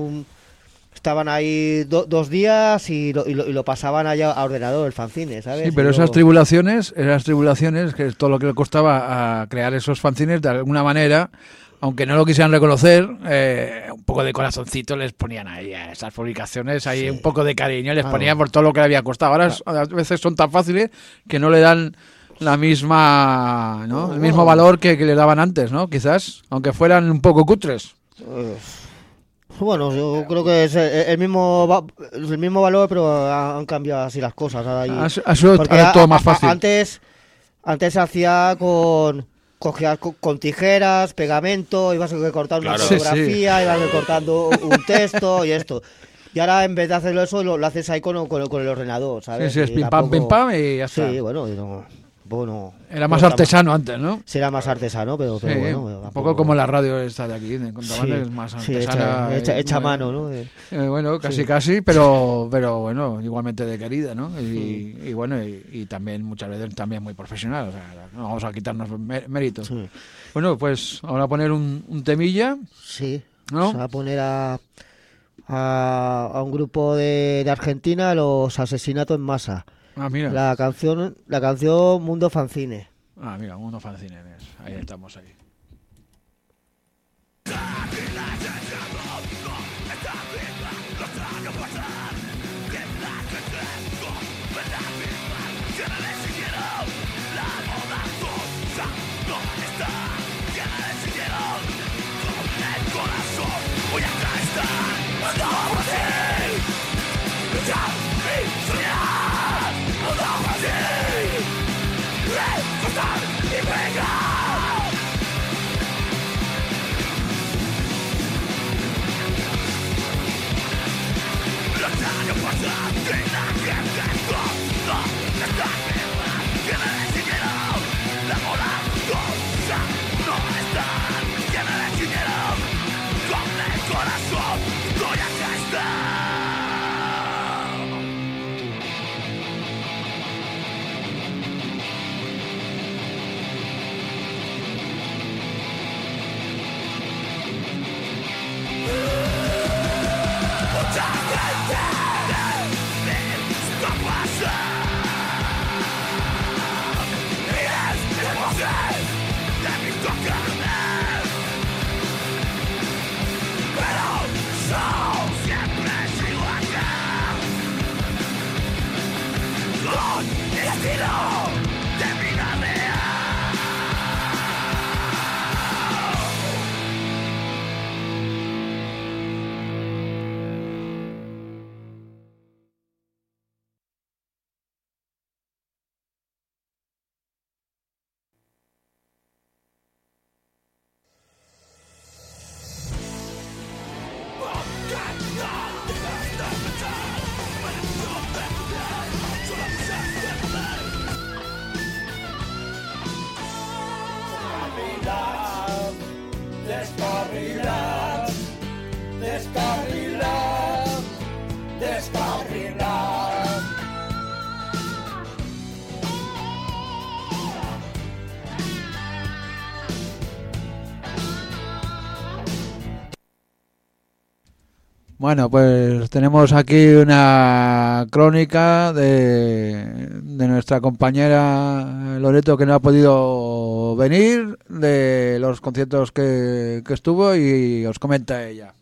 ahí 2 días y lo pasaban allá a ordenador, el fanzine, ¿sabes?
Sí, pero esas tribulaciones, que es todo lo que le costaba a crear esos fanzines, de alguna manera, aunque no lo quisieran reconocer, un poco de corazoncito les ponían ahí a esas publicaciones, ahí un poco de cariño les ponían por todo lo que le había costado. Ahora a veces son tan fáciles que no le dan la misma, ¿no? El mismo valor que le daban antes, ¿no? Quizás, aunque fueran un poco cutres.
Bueno, yo creo que es el mismo valor, pero han cambiado así las cosas.
Ha sido todo más fácil.
Antes se hacía cogías con tijeras, pegamento, ibas recortando una fotografía, ibas recortando un texto y esto. Y ahora en vez de hacerlo eso, lo haces ahí con el ordenador, ¿sabes?
Sí, es pim pam y ya está.
Sí, bueno,
era más artesano antes, ¿no?
Sí, era más artesano, pero bueno.
Un poco como la radio esta de aquí, de Contrabanda, es más artesana.
Hecha a mano, ¿no?
Bueno, casi, pero bueno, igualmente de querida, ¿no? Y bueno, y también muchas veces también muy profesional, o sea, no vamos a quitarnos méritos. Sí. Bueno, pues ahora a poner un temilla.
Sí,
¿no?
Se va a poner a un grupo de Argentina, Los Asesinatos en Masa.
Ah, mira.
La canción Mundo Fanzine.
Ah, mira, Mundo Fanzine. Ahí estamos ahí. Bueno, pues tenemos aquí una crónica de nuestra compañera Loreto, que no ha podido venir, de los conciertos que estuvo, y os comenta ella.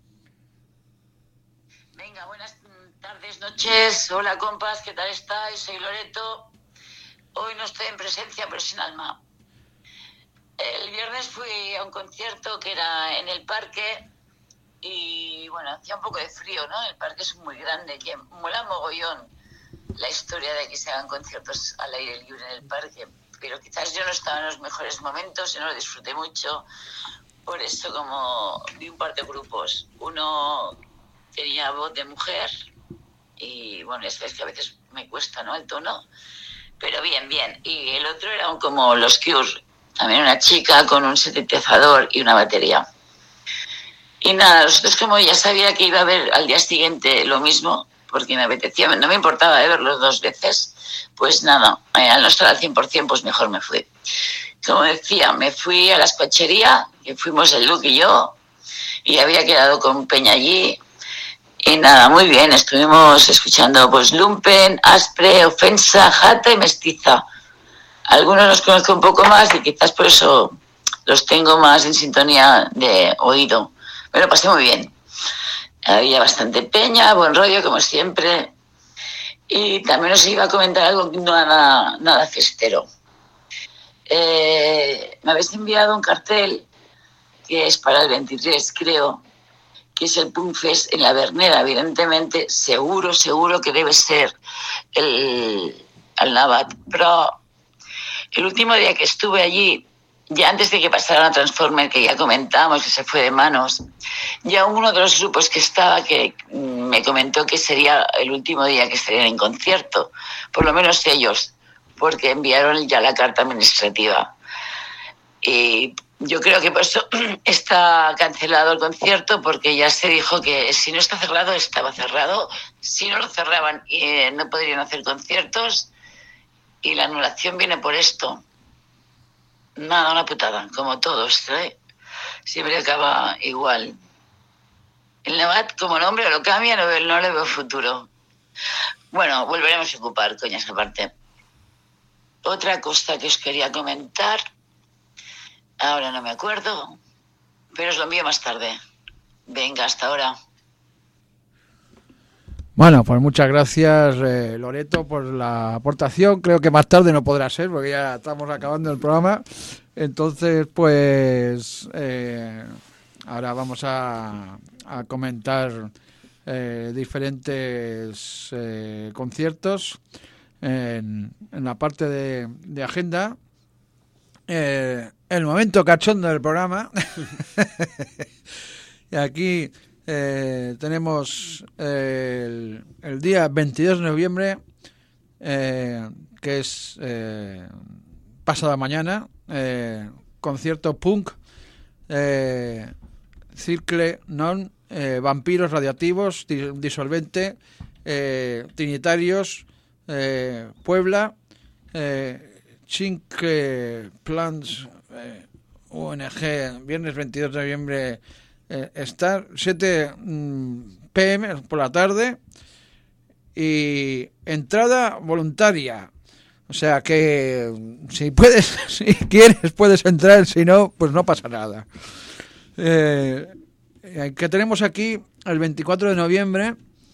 Venga, buenas tardes, noches. Hola, compas, ¿qué tal estáis? Soy Loreto. Hoy no estoy en presencia, pero sin alma. El viernes fui a un concierto que era en el parque. Y bueno, hacía un poco de frío, ¿no? El parque es muy grande, que mola mogollón la historia de que se hagan conciertos al aire libre en el parque. Pero quizás yo no estaba en los mejores momentos, yo no lo disfruté mucho. Por eso, como vi un par de grupos, uno tenía voz de mujer y bueno, ya sabes que a veces me cuesta, ¿no? El tono, pero bien. Y el otro era como los Cure, también una chica con un sintetizador y una batería. Y nada, nosotros como ya sabía que iba a ver al día siguiente lo mismo, porque me apetecía, no me importaba verlo 2 veces, pues nada, al no estar al 100%, pues mejor me fui. Como decía, me fui a la escuchería, que fuimos el Luke y yo, y había quedado con Peña allí. Y nada, muy bien, estuvimos escuchando pues Lumpen, Aspre, Ofensa, Jata y Mestiza. Algunos los conozco un poco más y quizás por eso los tengo más en sintonía de oído. Me lo pasé muy bien. Había bastante peña, buen rollo, como siempre. Y también os iba a comentar algo nada festero. Me habéis enviado un cartel que es para el 23, creo, que es el Punk Fest en la Verneda. Evidentemente, seguro que debe ser el Navat. Pero el último día que estuve allí, ya antes de que pasara a Transformer, que ya comentamos que se fue de manos, ya uno de los grupos que estaba que me comentó que sería el último día que estarían en concierto, por lo menos ellos, porque enviaron ya la carta administrativa. Y yo creo que por eso está cancelado el concierto, porque ya se dijo que si no está cerrado, estaba cerrado. Si no lo cerraban, no podrían hacer conciertos, y la anulación viene por esto. Nada, una putada, como todos, ¿eh? Siempre acaba igual. El Navat, como nombre, lo cambia, no le veo futuro. Bueno, volveremos a ocupar, coñas aparte. Otra cosa que os quería comentar, ahora no me acuerdo, pero os lo envío más tarde. Venga, hasta ahora.
Bueno, pues muchas gracias, Loreto, por la aportación. Creo que más tarde no podrá ser, porque ya estamos acabando el programa. Entonces, pues ahora vamos a comentar diferentes conciertos en la parte de agenda. El momento cachondo del programa. Y aquí tenemos el día 22 de noviembre, que es pasada mañana, concierto punk, Circle Non, Vampiros Radiactivos, Disolvente, Trinitarios, Puebla, Chinque Plans, ONG, viernes 22 de noviembre, Star, 7 p.m. por la tarde, y entrada voluntaria. O sea que si puedes, si quieres puedes entrar, si no, pues no pasa nada. Que tenemos aquí el 24 de noviembre,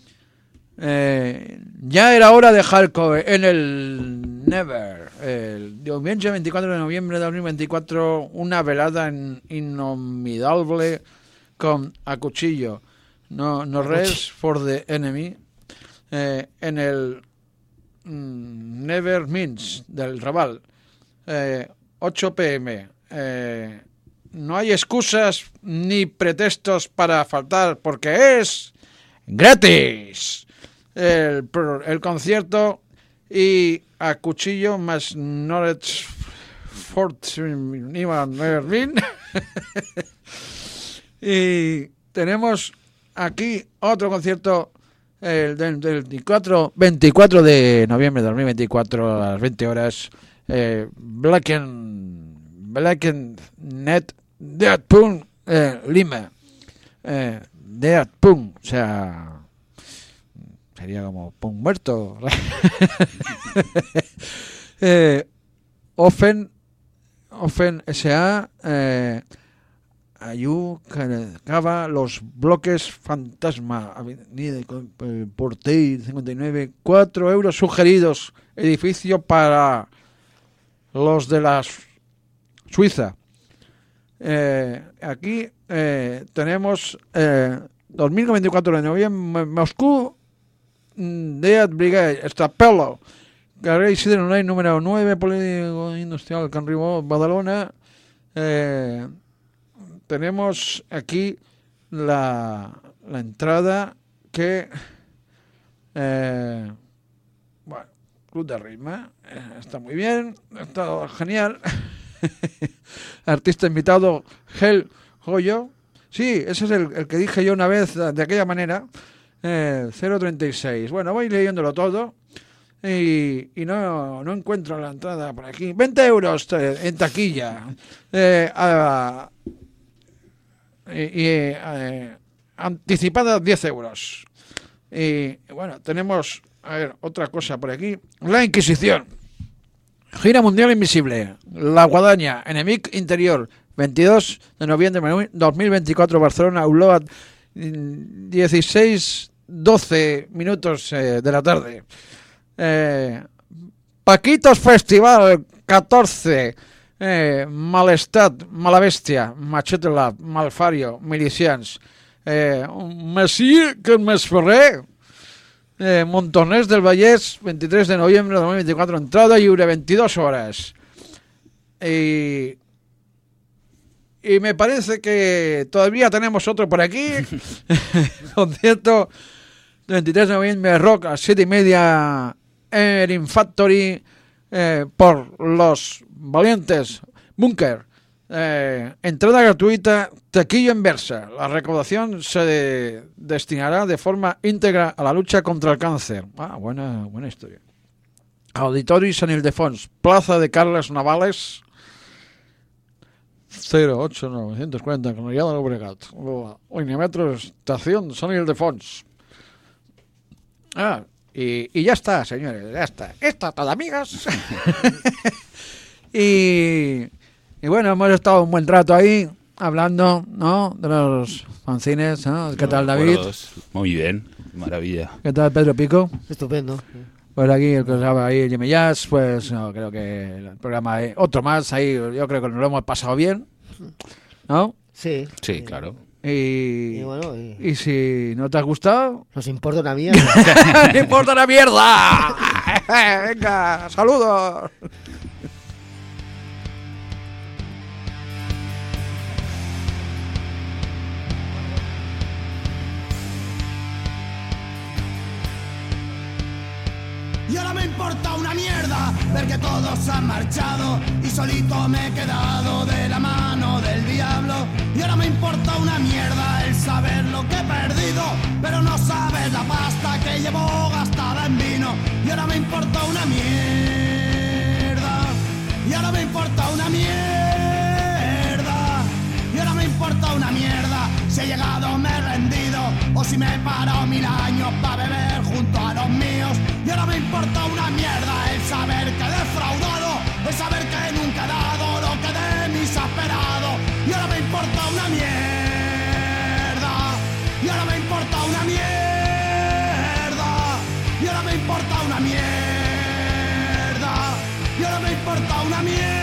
ya era hora de hardcore en el Never, el domingo 24 de noviembre de 2024, una velada inolvidable con A Cuchillo, no Rest for the Enemy, en el Never Means del Raval, 8 p.m. No hay excusas ni pretextos para faltar, porque es gratis el concierto, y A Cuchillo más Knowledge Fort Never Means. Y tenemos aquí otro concierto del 24 de noviembre de 2024 a las 20 horas, Black and Net Dead Punk Lima, Dead Punk, o sea, sería como punk muerto. Offen S.A. Ayú, Cava, Los Bloques Fantasma, Avenida Portey 59, 4 euros sugeridos, edificio para los de la Suiza. Aquí tenemos 2024 de noviembre, Moscú, Dead Brigade, Estapelo, Carrer Isidre Online número 9, Polígono Industrial Can Ribó, Badalona. Tenemos aquí la entrada que bueno, Club de Ritmo, está muy bien, está genial. Artista invitado, Gel Joyo. Sí, ese es el que dije yo una vez de aquella manera. 036. Bueno, voy leyéndolo todo y no encuentro la entrada por aquí. 20 euros en taquilla. Anticipada 10 euros. Y bueno, tenemos, a ver, otra cosa por aquí. La Inquisición. Gira Mundial Invisible. La Guadaña. Enemic Interior. 22 de noviembre de 2024. Barcelona. Ulloa. 16:12 minutos de la tarde. Paquitos Festival. 14. Malestat. Malabestia. Machete Lab. Malfario. Milicians. Messi, que més ferrer. Montornès del Vallès, 23 de noviembre de 2024, entrada lliure, 22 horas. Y me parece que todavía tenemos otro por aquí. Concierto 23 de noviembre, rock a 7:30 en In-Factory, por los valientes. Búnker. Entrada gratuita, taquilla inversa. La recaudación se destinará de forma íntegra a la lucha contra el cáncer. Buena historia. Auditori San Ildefons, Plaza de Carles Navales, 08940, Cornellà de Llobregat. Lineametro, estación San Ildefons. Y ya está, señores, ya está. Esto todo, amigos. Y bueno, hemos estado un buen rato ahí hablando, ¿no?, de los fanzines, ¿no? ¿Qué tal, David?
Muy bien, maravilla.
¿Qué tal, Pedro Pico?
Estupendo.
Pues aquí el que estaba ahí, Jimmy Jazz, pues no, creo que el programa, otro más ahí, yo creo que nos lo hemos pasado bien, ¿no?
Sí.
Sí, claro.
Y
bueno,
y si no te has gustado,
nos importa una mierda.
¡No importa una mierda! Venga, saludos.
Y ahora me importa una mierda ver que todos han marchado y solito me he quedado de la mano del diablo. Y ahora me importa una mierda el saber lo que he perdido, pero no sabes la pasta que llevo gastada en vino. Y ahora me importa una mierda. Y ahora me importa una mierda. Y ahora me importa una mierda si he llegado, me he rendido, o si me he parado 1000 años para beber junto a los míos. Y ahora me importa una mierda el saber que he defraudado, el saber que nunca he dado lo que de mí se ha esperado. Y ahora me importa una mierda. Y ahora me importa una mierda. Y ahora me importa una mierda. Y ahora me importa una mierda.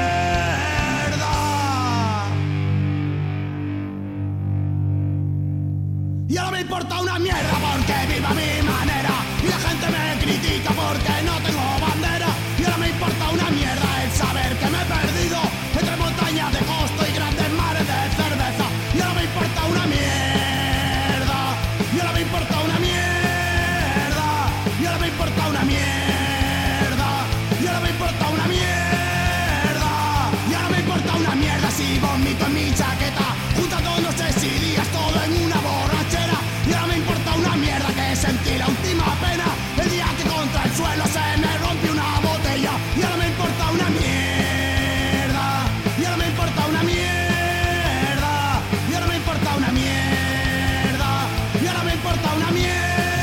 Y ahora me importa una mierda porque vivo a mi manera y la gente me critica porque no tengo bandera. Y ahora me importa una mierda el saber que me he perdido entre montañas de costo y grandes mares de cerveza. Y ahora me importa una mierda. Y ahora me importa una mierda. Y ahora me importa una mierda. Y ahora me importa una mierda. Y ahora me importa una mierda si vomito en mi chaqueta juntando noches y días todo en una borrachera. Y ahora me importa una mierda que sentí la última pena el día que contra el suelo se me rompió una botella. Y ahora me importa una mierda. Y ahora me importa una mierda. Y ahora me importa una mierda. Y ahora me importa una mierda.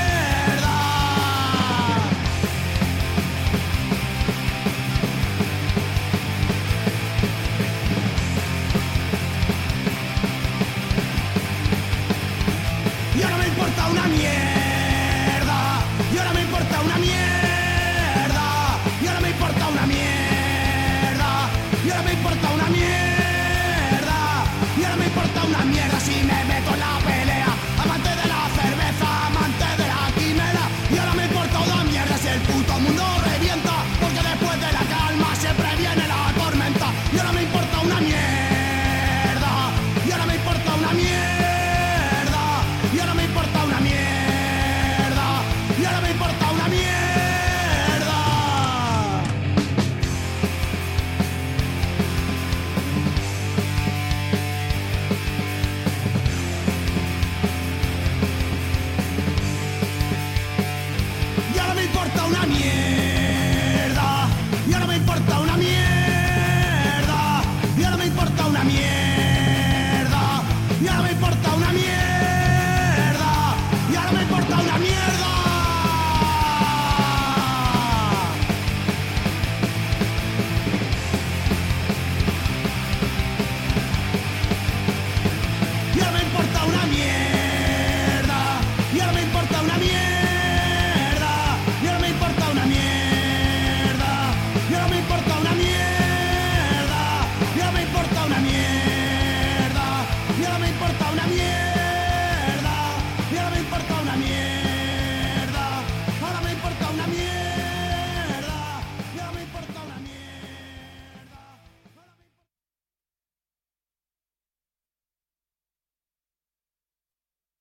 Y ahora me importa una mierda. Y ahora me importa una mierda. Y ahora me importa una mierda. Y ahora me importa una mierda.